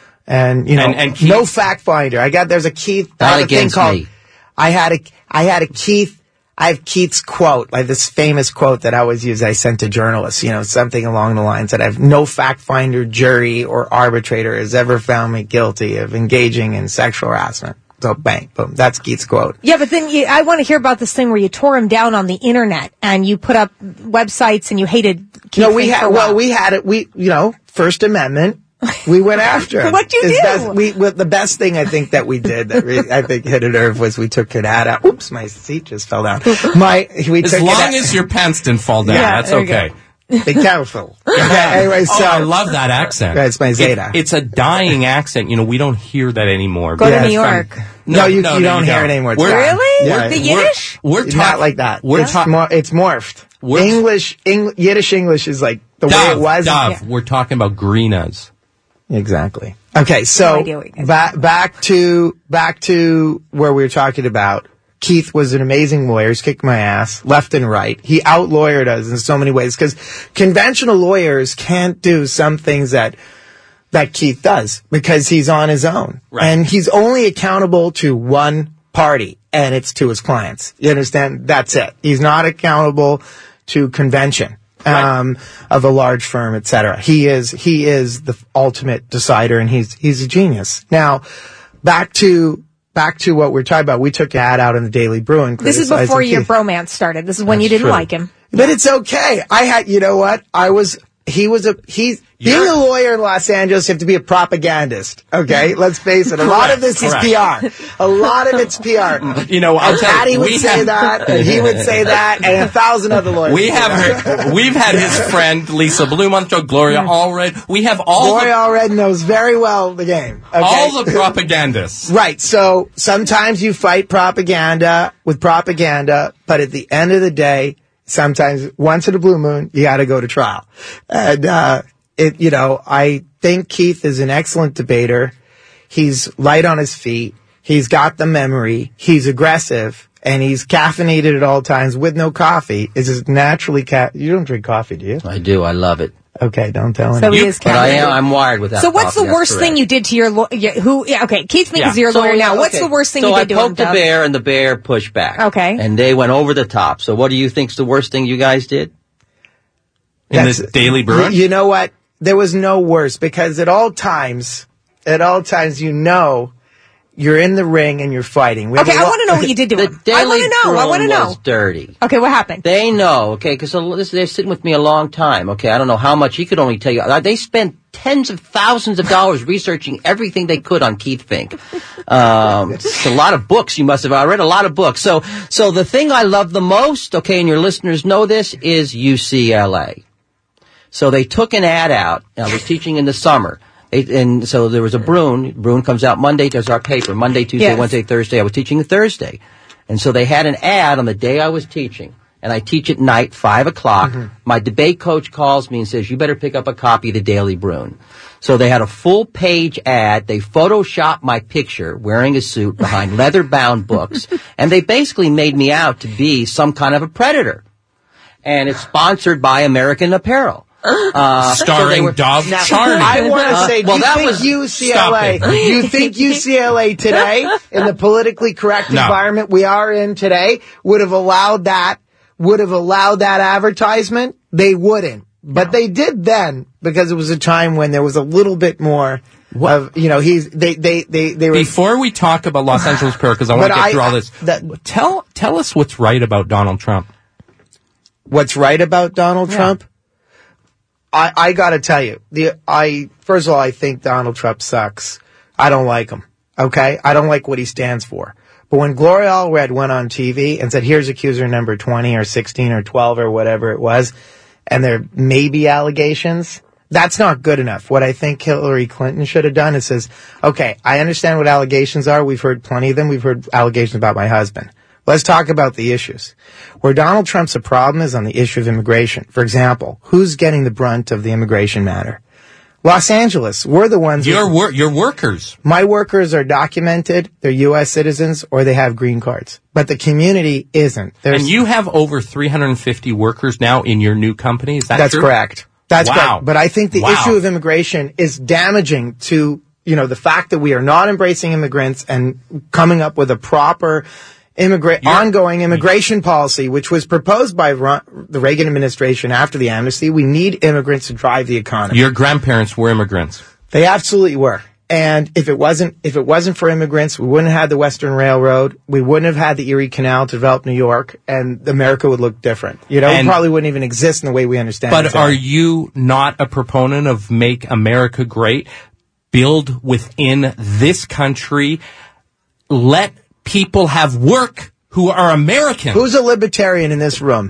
Speaker 6: And you know,
Speaker 3: And- and Keith-
Speaker 6: no fact finder. I got there's a Keith. I
Speaker 5: Not
Speaker 6: have a thing
Speaker 5: against
Speaker 6: called.
Speaker 5: me.
Speaker 6: I had a I had a Keith. I have Keith's quote, like this famous quote that I always use. I sent to journalists, you know, something along the lines that I've no fact finder, jury, or arbitrator has ever found me guilty of engaging in sexual harassment. So bang, boom. That's Keith's quote.
Speaker 4: Yeah, but then you, I want to hear about this thing where you tore him down on the internet and you put up websites and you hated Keith
Speaker 6: No, we
Speaker 4: Fink
Speaker 6: had,
Speaker 4: for a
Speaker 6: well,
Speaker 4: while.
Speaker 6: we had it, we, you know, First Amendment. We went after him.
Speaker 4: What'd you
Speaker 6: His
Speaker 4: do?
Speaker 6: Best, we, well, the best thing I think that we did that really, I think hit a nerve was we took it out. Oops, my seat just fell down. My, we
Speaker 3: As
Speaker 6: took
Speaker 3: long
Speaker 6: it
Speaker 3: as your pants didn't fall down,
Speaker 6: Yeah,
Speaker 3: that's
Speaker 6: there you
Speaker 3: okay.
Speaker 6: Be careful. Okay, anyway,
Speaker 3: Oh,
Speaker 6: so.
Speaker 3: I love that accent.
Speaker 6: Yeah, it's my
Speaker 3: It-
Speaker 6: Zeta.
Speaker 3: it's a dying accent. You know, we don't hear that anymore.
Speaker 4: Go to
Speaker 3: Because
Speaker 4: New
Speaker 3: from-
Speaker 4: York.
Speaker 6: No, you, you don't hear it anymore. It's
Speaker 3: We're-
Speaker 6: gone.
Speaker 4: Really?
Speaker 6: Yeah.
Speaker 4: The
Speaker 3: We're-
Speaker 4: Yiddish?
Speaker 3: We're,
Speaker 6: It's
Speaker 3: talk-
Speaker 6: not like that.
Speaker 3: We're
Speaker 6: it's,
Speaker 3: talking.
Speaker 6: more, it's morphed.
Speaker 3: We're-
Speaker 6: English, Eng- Yiddish English is like the way it was.
Speaker 3: Dove. We're talking about greenas.
Speaker 6: Exactly. Okay,
Speaker 4: No
Speaker 6: so
Speaker 4: idea what you guys
Speaker 6: back back to back to where we were talking about. Keith was an amazing lawyer. He's kicked my ass left and right. He out-lawyered us in so many ways because conventional lawyers can't do some things that that Keith does because he's on his own.
Speaker 3: Right.
Speaker 6: And he's only accountable to one party, and it's to his clients. You understand? That's it. He's not accountable to convention. Um, of a large firm, et cetera. He is, he is the ultimate decider, and he's, he's a genius. Now, back to, back to what we're talking about. We took ad out in the Daily Bruin.
Speaker 4: This is
Speaker 6: criticizing
Speaker 4: before your
Speaker 6: Keith.
Speaker 4: bromance started. This is when you
Speaker 6: That's
Speaker 4: didn't
Speaker 6: true.
Speaker 4: like him.
Speaker 6: But it's okay. I had, you know what? I was, he was a, he's, being
Speaker 3: You're-
Speaker 6: a lawyer in Los Angeles, you have to be a propagandist. Okay? Let's face it. A lot of this
Speaker 3: Correct.
Speaker 6: is P R. A lot of it's P R.
Speaker 3: You know, I'll
Speaker 6: And
Speaker 3: tell you,
Speaker 6: Patty would
Speaker 3: we
Speaker 6: say
Speaker 3: have-
Speaker 6: that, and he would say that, and a thousand other lawyers.
Speaker 3: We
Speaker 6: would say
Speaker 3: have
Speaker 6: that.
Speaker 3: her, we've had his friend Lisa Bloom on the show, Gloria Allred. We have all
Speaker 6: Gloria
Speaker 3: the,
Speaker 6: Allred knows very well the game. Okay?
Speaker 3: all the propagandists.
Speaker 6: Right. So sometimes you fight propaganda with propaganda, but at the end of the day, sometimes once in a blue moon, you got to go to trial. And, uh, it, you know, I think Keith is an excellent debater. He's light on his feet. He's got the memory. He's aggressive. And he's caffeinated at all times with no coffee. It's just naturally ca- You don't drink coffee, do you?
Speaker 5: I do. I love it.
Speaker 6: Okay, don't tell
Speaker 4: So
Speaker 6: anyone.
Speaker 4: he is
Speaker 5: But I am, I'm wired with that.
Speaker 4: So what's
Speaker 5: coffee,
Speaker 4: the worst
Speaker 5: that's
Speaker 4: thing
Speaker 5: correct.
Speaker 4: you did to your lawyer? Yeah, who? Yeah, okay, Keith Fink
Speaker 5: Yeah.
Speaker 4: is your
Speaker 5: So,
Speaker 4: lawyer now.
Speaker 5: okay.
Speaker 4: What's the worst thing
Speaker 5: so
Speaker 4: you
Speaker 5: I
Speaker 4: did to him?
Speaker 5: poked the
Speaker 4: Dove?
Speaker 5: bear, and the bear pushed back.
Speaker 4: Okay.
Speaker 5: And they went over the top. So what do you think's the worst thing you guys did?
Speaker 3: In
Speaker 6: That's-
Speaker 3: the Daily Bruin?
Speaker 6: You, you know what? There was no worse because at all times, at all times, you know, you're in the ring and you're fighting. We have
Speaker 4: Okay,
Speaker 6: a
Speaker 4: I
Speaker 6: lo-
Speaker 4: want to know what you did to
Speaker 5: The
Speaker 4: him.
Speaker 5: Daily
Speaker 4: I want to know. I
Speaker 5: Bruin
Speaker 4: want to know.
Speaker 5: was dirty.
Speaker 4: Okay, what happened?
Speaker 5: They know, okay, because they're sitting with me a long time, okay? I don't know how much he could only tell you. Uh, They spent tens of thousands of dollars researching everything they could on Keith Fink. Um, it's a lot of books you must have. I read a lot of books. So, so the thing I love the most, okay, and your listeners know this, is U C L A. So they took an ad out. I was teaching in the summer. They, and so there was a Bruin. Bruin comes out Monday. There's our paper. Monday, Tuesday,
Speaker 4: Yes.
Speaker 5: Wednesday, Thursday. I was teaching Thursday. And so they had an ad on the day I was teaching. And I teach at night, five o'clock.
Speaker 6: Mm-hmm.
Speaker 5: My debate coach calls me and says, you better pick up a copy of the Daily Bruin. So they had a full page ad. They photoshopped my picture wearing a suit behind leather bound books. And they basically made me out to be some kind of a predator. And it's sponsored by American Apparel. Uh,
Speaker 3: Starring
Speaker 5: so they were-
Speaker 3: Dove
Speaker 6: Now,
Speaker 3: Charney.
Speaker 6: I want to
Speaker 5: Uh,
Speaker 6: say, do
Speaker 5: well,
Speaker 6: you
Speaker 5: that
Speaker 6: think
Speaker 5: was-
Speaker 6: U C L A,
Speaker 3: Stop
Speaker 6: do you think U C L A today, in the politically correct
Speaker 3: No.
Speaker 6: environment we are in today, would have allowed that, would have allowed that advertisement? They wouldn't. But they did then, because it was a time when there was a little bit more of, you know, he's, they, they, they, they were.
Speaker 3: Before we talk about Los Angeles Apparel, because I want to
Speaker 6: But
Speaker 3: get
Speaker 6: I-
Speaker 3: through all this,
Speaker 6: that-
Speaker 3: tell tell us what's right about Donald Trump.
Speaker 6: What's right about Donald Trump? I, I gotta tell you, the, I, first of all, I think Donald Trump sucks. I don't like him. Okay? I don't like what he stands for. But when Gloria Allred went on T V and said, here's accuser number twenty or sixteen or twelve or whatever it was, and there may be allegations, that's not good enough. What I think Hillary Clinton should have done is says, okay, I understand what allegations are. We've heard plenty of them. We've heard allegations about my husband. Let's talk about the issues. Where Donald Trump's a problem is on the issue of immigration. For example, who's getting the brunt of the immigration matter? Los Angeles. We're the ones.
Speaker 3: Your wor- your workers.
Speaker 6: My workers are documented. They're U S citizens or they have green cards. But the community isn't. There's,
Speaker 3: And you have over three hundred fifty workers now in your new company. Is that
Speaker 6: That's
Speaker 3: true?
Speaker 6: correct. That's
Speaker 3: Wow.
Speaker 6: correct. But I think the
Speaker 3: Wow.
Speaker 6: issue of immigration is damaging to, you know, the fact that we are not embracing immigrants and coming up with a proper immigrant ongoing immigration policy, which was proposed by Ron, the Reagan administration after the amnesty. We need immigrants to drive the economy.
Speaker 3: Your grandparents were immigrants.
Speaker 6: They absolutely were. And if it wasn't, if it wasn't for immigrants, we wouldn't have had the Western Railroad. We wouldn't have had the Erie Canal to develop New York, and America would look different. You know,
Speaker 3: And-
Speaker 6: it probably wouldn't even exist in the way we understand it
Speaker 3: But
Speaker 6: today.
Speaker 3: are you not a proponent of Make America Great? Build within this country. Let people have work who are American.
Speaker 6: Who's a libertarian in this room?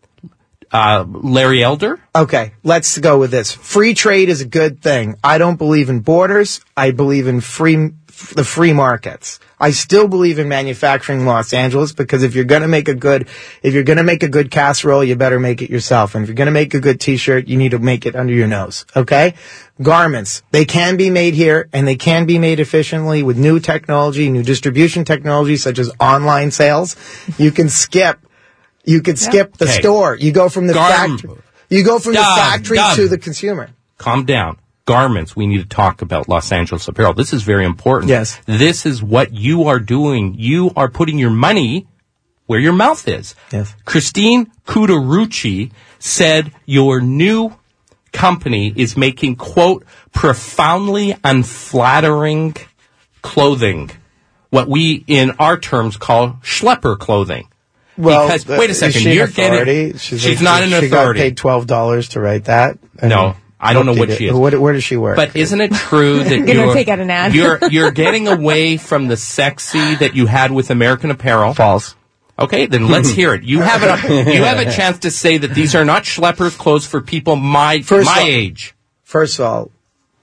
Speaker 3: Uh, Larry Elder?
Speaker 6: Okay, let's go with this. Free trade is a good thing. I don't believe in borders. I believe in free, the free markets. I still believe in manufacturing in Los Angeles because if you're gonna make a good, if you're gonna make a good casserole, you better make it yourself. And if you're gonna make a good t-shirt, you need to make it under your nose. Okay? Garments. They can be made here and they can be made efficiently with new technology, new distribution technology such as online sales. You can skip You could skip the
Speaker 3: Okay.
Speaker 6: store. You go from the
Speaker 3: Garm-
Speaker 6: factory. You go from
Speaker 3: Doug,
Speaker 6: the factory
Speaker 3: Doug.
Speaker 6: to the consumer.
Speaker 3: Calm down. Garments. We need to talk about Los Angeles Apparel. This is very important.
Speaker 6: Yes.
Speaker 3: This is what you are doing. You are putting your money where your mouth is.
Speaker 6: Yes.
Speaker 3: Christine Kudarucci said your new company is making, quote, profoundly unflattering clothing. What we, in our terms, call schlepper clothing.
Speaker 6: Well,
Speaker 3: because,
Speaker 6: uh,
Speaker 3: wait a
Speaker 6: is
Speaker 3: second,
Speaker 6: she an
Speaker 3: you're
Speaker 6: authority?
Speaker 3: getting,
Speaker 6: She's,
Speaker 3: she's
Speaker 6: a-
Speaker 3: not an
Speaker 6: she
Speaker 3: authority.
Speaker 6: got paid twelve dollars to write that. I
Speaker 3: No,
Speaker 6: mean,
Speaker 3: I don't know what
Speaker 6: did-
Speaker 3: she is.
Speaker 6: What, where does she work?
Speaker 3: But isn't it true that
Speaker 4: Gonna
Speaker 3: you're,
Speaker 4: take out an ad.
Speaker 3: you're you're getting away from the sexy that you had with American Apparel?
Speaker 6: False.
Speaker 3: Okay, then let's hear it. You have a you have a chance to say that these are not schleppers clothes for people my
Speaker 6: First
Speaker 3: my
Speaker 6: of all-
Speaker 3: age.
Speaker 6: First of all,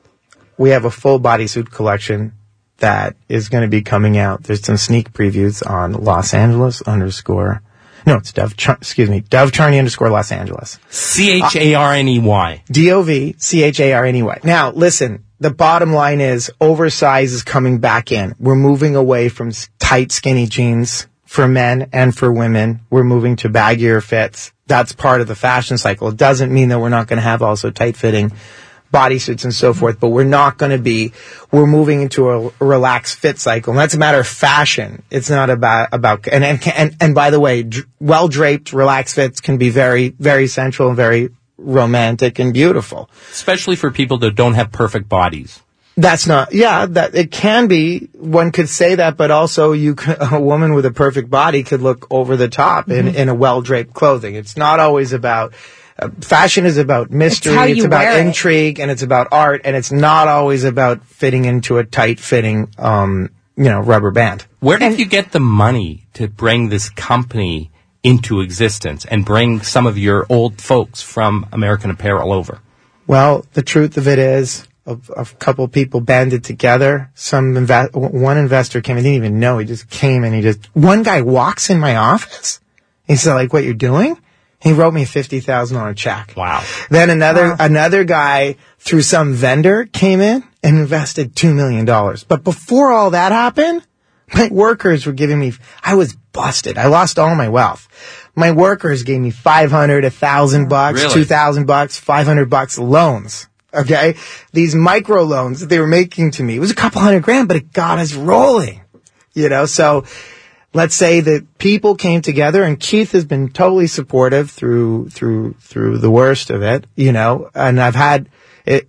Speaker 6: we have a full bodysuit collection that is going to be coming out. There's some sneak previews on Los Angeles underscore. No, it's Dove. Char- excuse me, Dove Charney underscore Los Angeles.
Speaker 3: C H A R N E Y.
Speaker 6: D O V C H A R N E Y. Now, listen, the bottom line is oversize is coming back in. We're moving away from s- tight, skinny jeans for men and for women. We're moving to baggier fits that's part of the fashion cycle. It doesn't mean that we're not going to have also tight-fitting bodysuits and so forth, but we're not going to be, we're moving into a, a relaxed fit cycle. And that's a matter of fashion. It's not about, about, and, and, and, and by the way, d- well-draped, relaxed fits can be very, very sensual and very romantic and beautiful.
Speaker 3: Especially for people that don't have perfect bodies.
Speaker 6: That's not, yeah, that, it can be, one could say that, but also you could, a woman with a perfect body could look over the top mm-hmm. in, in a well-draped clothing. It's not always about, Uh, fashion is about mystery, it's, it's about intrigue, it. and it's about art, and it's not always about fitting into a tight-fitting, um, you know, rubber band.
Speaker 3: Where did and, you get the money to bring this company into existence and bring some of your old folks from American Apparel over?
Speaker 6: Well, the truth of it is, a, a couple of people banded together. Some inve- one investor came, I didn't even know, he just came and he just, one guy walks in my office, he said, like, what you're doing? He wrote me a fifty thousand dollars check.
Speaker 3: Wow.
Speaker 6: Then another,
Speaker 4: wow.
Speaker 6: another guy through some vendor came in and invested two million dollars. But before all that happened, my workers were giving me, I was busted. I lost all my wealth. My workers gave me five hundred, a thousand bucks,
Speaker 3: really?
Speaker 6: two thousand bucks, five hundred bucks loans. Okay. These micro loans that they were making to me. It was a couple hundred grand, but it got us rolling. You know, so, let's say that people came together, and Keith has been totally supportive through through through the worst of it, you know. And I've had it,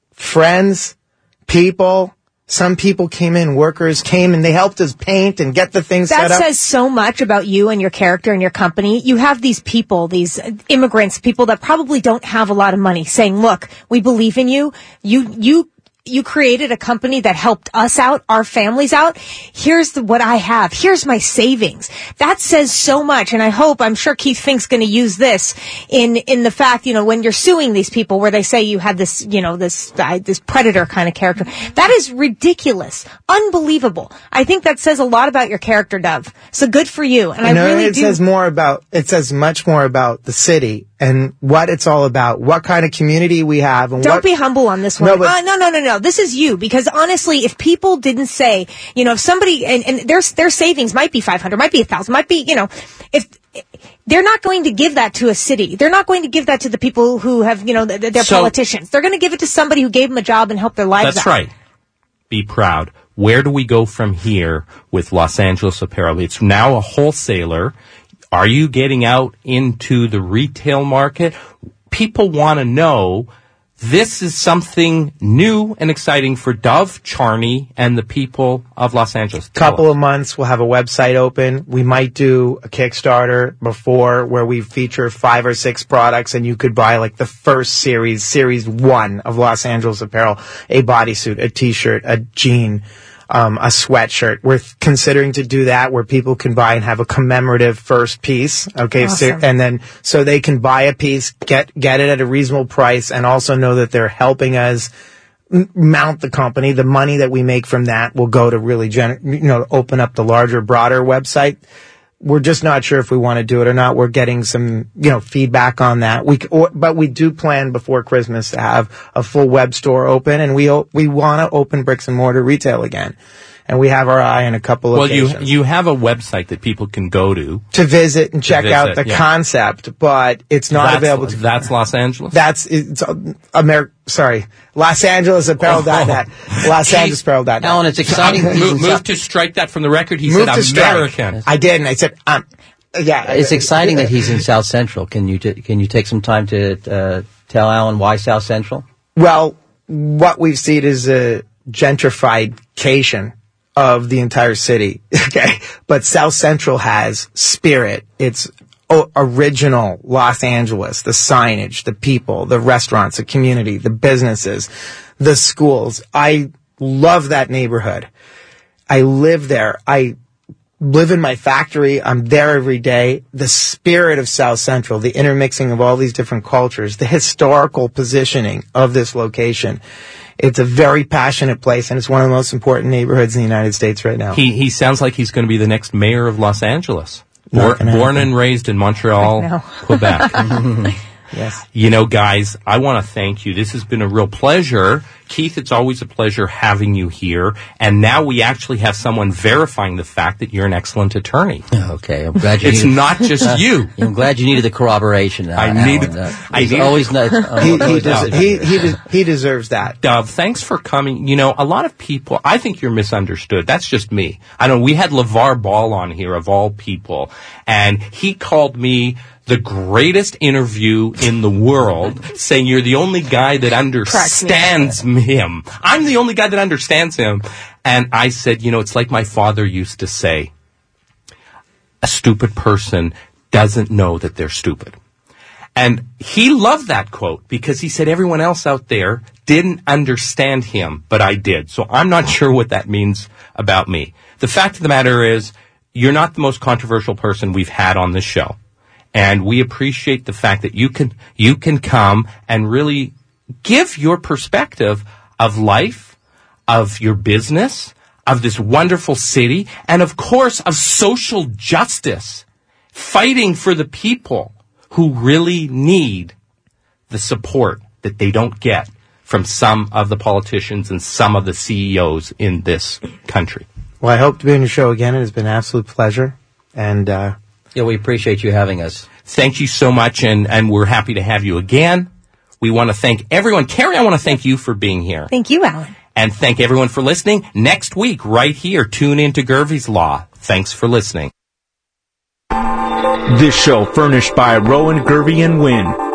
Speaker 6: friends, people. Some people came in, workers came, and they helped us paint and get the things
Speaker 4: that
Speaker 6: set up.
Speaker 4: That says so much about you and your character and your company. You have these people, these immigrants, people that probably don't have a lot of money, saying, "Look, we believe in you. You you." You created a company that helped us out, our families out. Here's the, what I have. Here's my savings. That says so much. And I hope, I'm sure Keith Fink's going to use this in, in the fact, you know, when you're suing these people where they say you had this, you know, this, uh, this predator kind of character. That is ridiculous. Unbelievable. I think that says a lot about your character, Dove. So good for you. And
Speaker 6: you
Speaker 4: I
Speaker 6: know,
Speaker 4: really
Speaker 6: it
Speaker 4: do.
Speaker 6: It says more about, it says much more about the city and what it's all about, what kind of community we have. And
Speaker 4: Don't
Speaker 6: what,
Speaker 4: be humble on this one.
Speaker 6: No, but,
Speaker 4: uh, no, no, no, no. This is you, because honestly, if people didn't say, you know, if somebody, and, and their, their savings might be five hundred, might be one thousand, might be, you know, if, they're not going to give that to a city. They're not going to give that to the people who have, you know, they're so, politicians. They're going to give it to somebody who gave them a job and helped their lives
Speaker 3: that's
Speaker 4: out.
Speaker 3: That's right. Be proud. Where do we go from here with Los Angeles Apparel? It's now a wholesaler. Are you getting out into the retail market? People want to know this is something new and exciting for Dove, Charney, and the people of Los Angeles.
Speaker 6: Couple of months, we'll have a website open. We might do a Kickstarter before where we feature five or six products, and you could buy like the first series, series one of Los Angeles Apparel, a bodysuit, a t-shirt, a jean, um, a sweatshirt. We're th- considering to do that where people can buy and have a commemorative first piece. Okay.
Speaker 4: Awesome.
Speaker 6: So, and then, so they can buy a piece, get, get it at a reasonable price, and also know that they're helping us m- mount the company. The money that we make from that will go to really, gen- you know, open up the larger, broader website. We're just not sure if we want to do it or not. We're getting some, you know, feedback on that. We, or, but we do plan before Christmas to have a full web store open, and we we want to open bricks and mortar retail again. And we have our eye on a couple of
Speaker 3: Well,
Speaker 6: locations.
Speaker 3: you you have a website that people can go to
Speaker 6: to visit and check
Speaker 3: visit,
Speaker 6: out the
Speaker 3: yeah.
Speaker 6: concept, but it's not
Speaker 3: that's,
Speaker 6: available. To,
Speaker 3: that's Los Angeles.
Speaker 6: That's it's America. Sorry, Los Angeles Apparel dot net. Los Angeles Apparel dot net.
Speaker 5: Alan, it's exciting.
Speaker 3: move, move to strike that from the record. He
Speaker 6: Move
Speaker 3: said American.
Speaker 6: I did, and I said um. Yeah,
Speaker 5: it's exciting that he's in South Central. Can you t- can you take some time to uh, tell Alan why South Central?
Speaker 6: Well, what we've seen is a gentrification of the entire city. Okay, but South Central has spirit. It's o- original Los Angeles. The signage, the people, the restaurants, the community, the businesses, the schools. I love that neighborhood. I live there. I live in my factory. I'm there every day. The spirit of South Central, the intermixing of all these different cultures, the historical positioning of this location. It's a very passionate place, and it's one of the most important neighborhoods in the United States right now.
Speaker 3: He he sounds like he's going to be the next mayor of Los Angeles. Bor- born and raised in Montreal, Quebec.
Speaker 6: Yes.
Speaker 3: You know, guys, I want to thank you. This has been a real pleasure. Keith, it's always a pleasure having you here. And now we actually have someone verifying the fact that you're an excellent attorney.
Speaker 5: Okay, I'm glad you
Speaker 3: It's
Speaker 5: needed,
Speaker 3: not just you.
Speaker 5: I'm glad you needed the corroboration. Uh,
Speaker 3: I
Speaker 5: Alan.
Speaker 3: needed,
Speaker 5: Uh,
Speaker 3: I
Speaker 5: it's
Speaker 3: needed,
Speaker 5: always not, uh,
Speaker 6: he, he,
Speaker 5: always
Speaker 6: des-
Speaker 5: not-
Speaker 6: he, he, des- he deserves that.
Speaker 3: Dove, thanks for coming. You know, a lot of people, I think you're misunderstood. That's just me. I know we had LeVar Ball on here, of all people, and he called me the greatest interview in the world, saying you're the only guy that understands him. I'm the only guy that understands him. And I said, you know, it's like my father used to say, a stupid person doesn't know that they're stupid. And he loved that quote because he said everyone else out there didn't understand him, but I did. So I'm not sure what that means about me. The fact of the matter is, you're not the most controversial person we've had on this show. And we appreciate the fact that you can, you can come and really give your perspective of life, of your business, of this wonderful city, and of course of social justice, fighting for the people who really need the support that they don't get from some of the politicians and some of the C E Os in this country.
Speaker 6: Well, I hope to be on your show again. It has been an absolute pleasure. And, uh,
Speaker 5: yeah, we appreciate you having us.
Speaker 3: Thank you so much, and, and we're happy to have you again. We want to thank everyone. Carrie, I want to thank you for being here.
Speaker 4: Thank you, Alan.
Speaker 3: And thank everyone for listening. Next week, right here, tune in to Gervie's Law. Thanks for listening.
Speaker 1: This show furnished by Rowan, Gervie, and Wynn.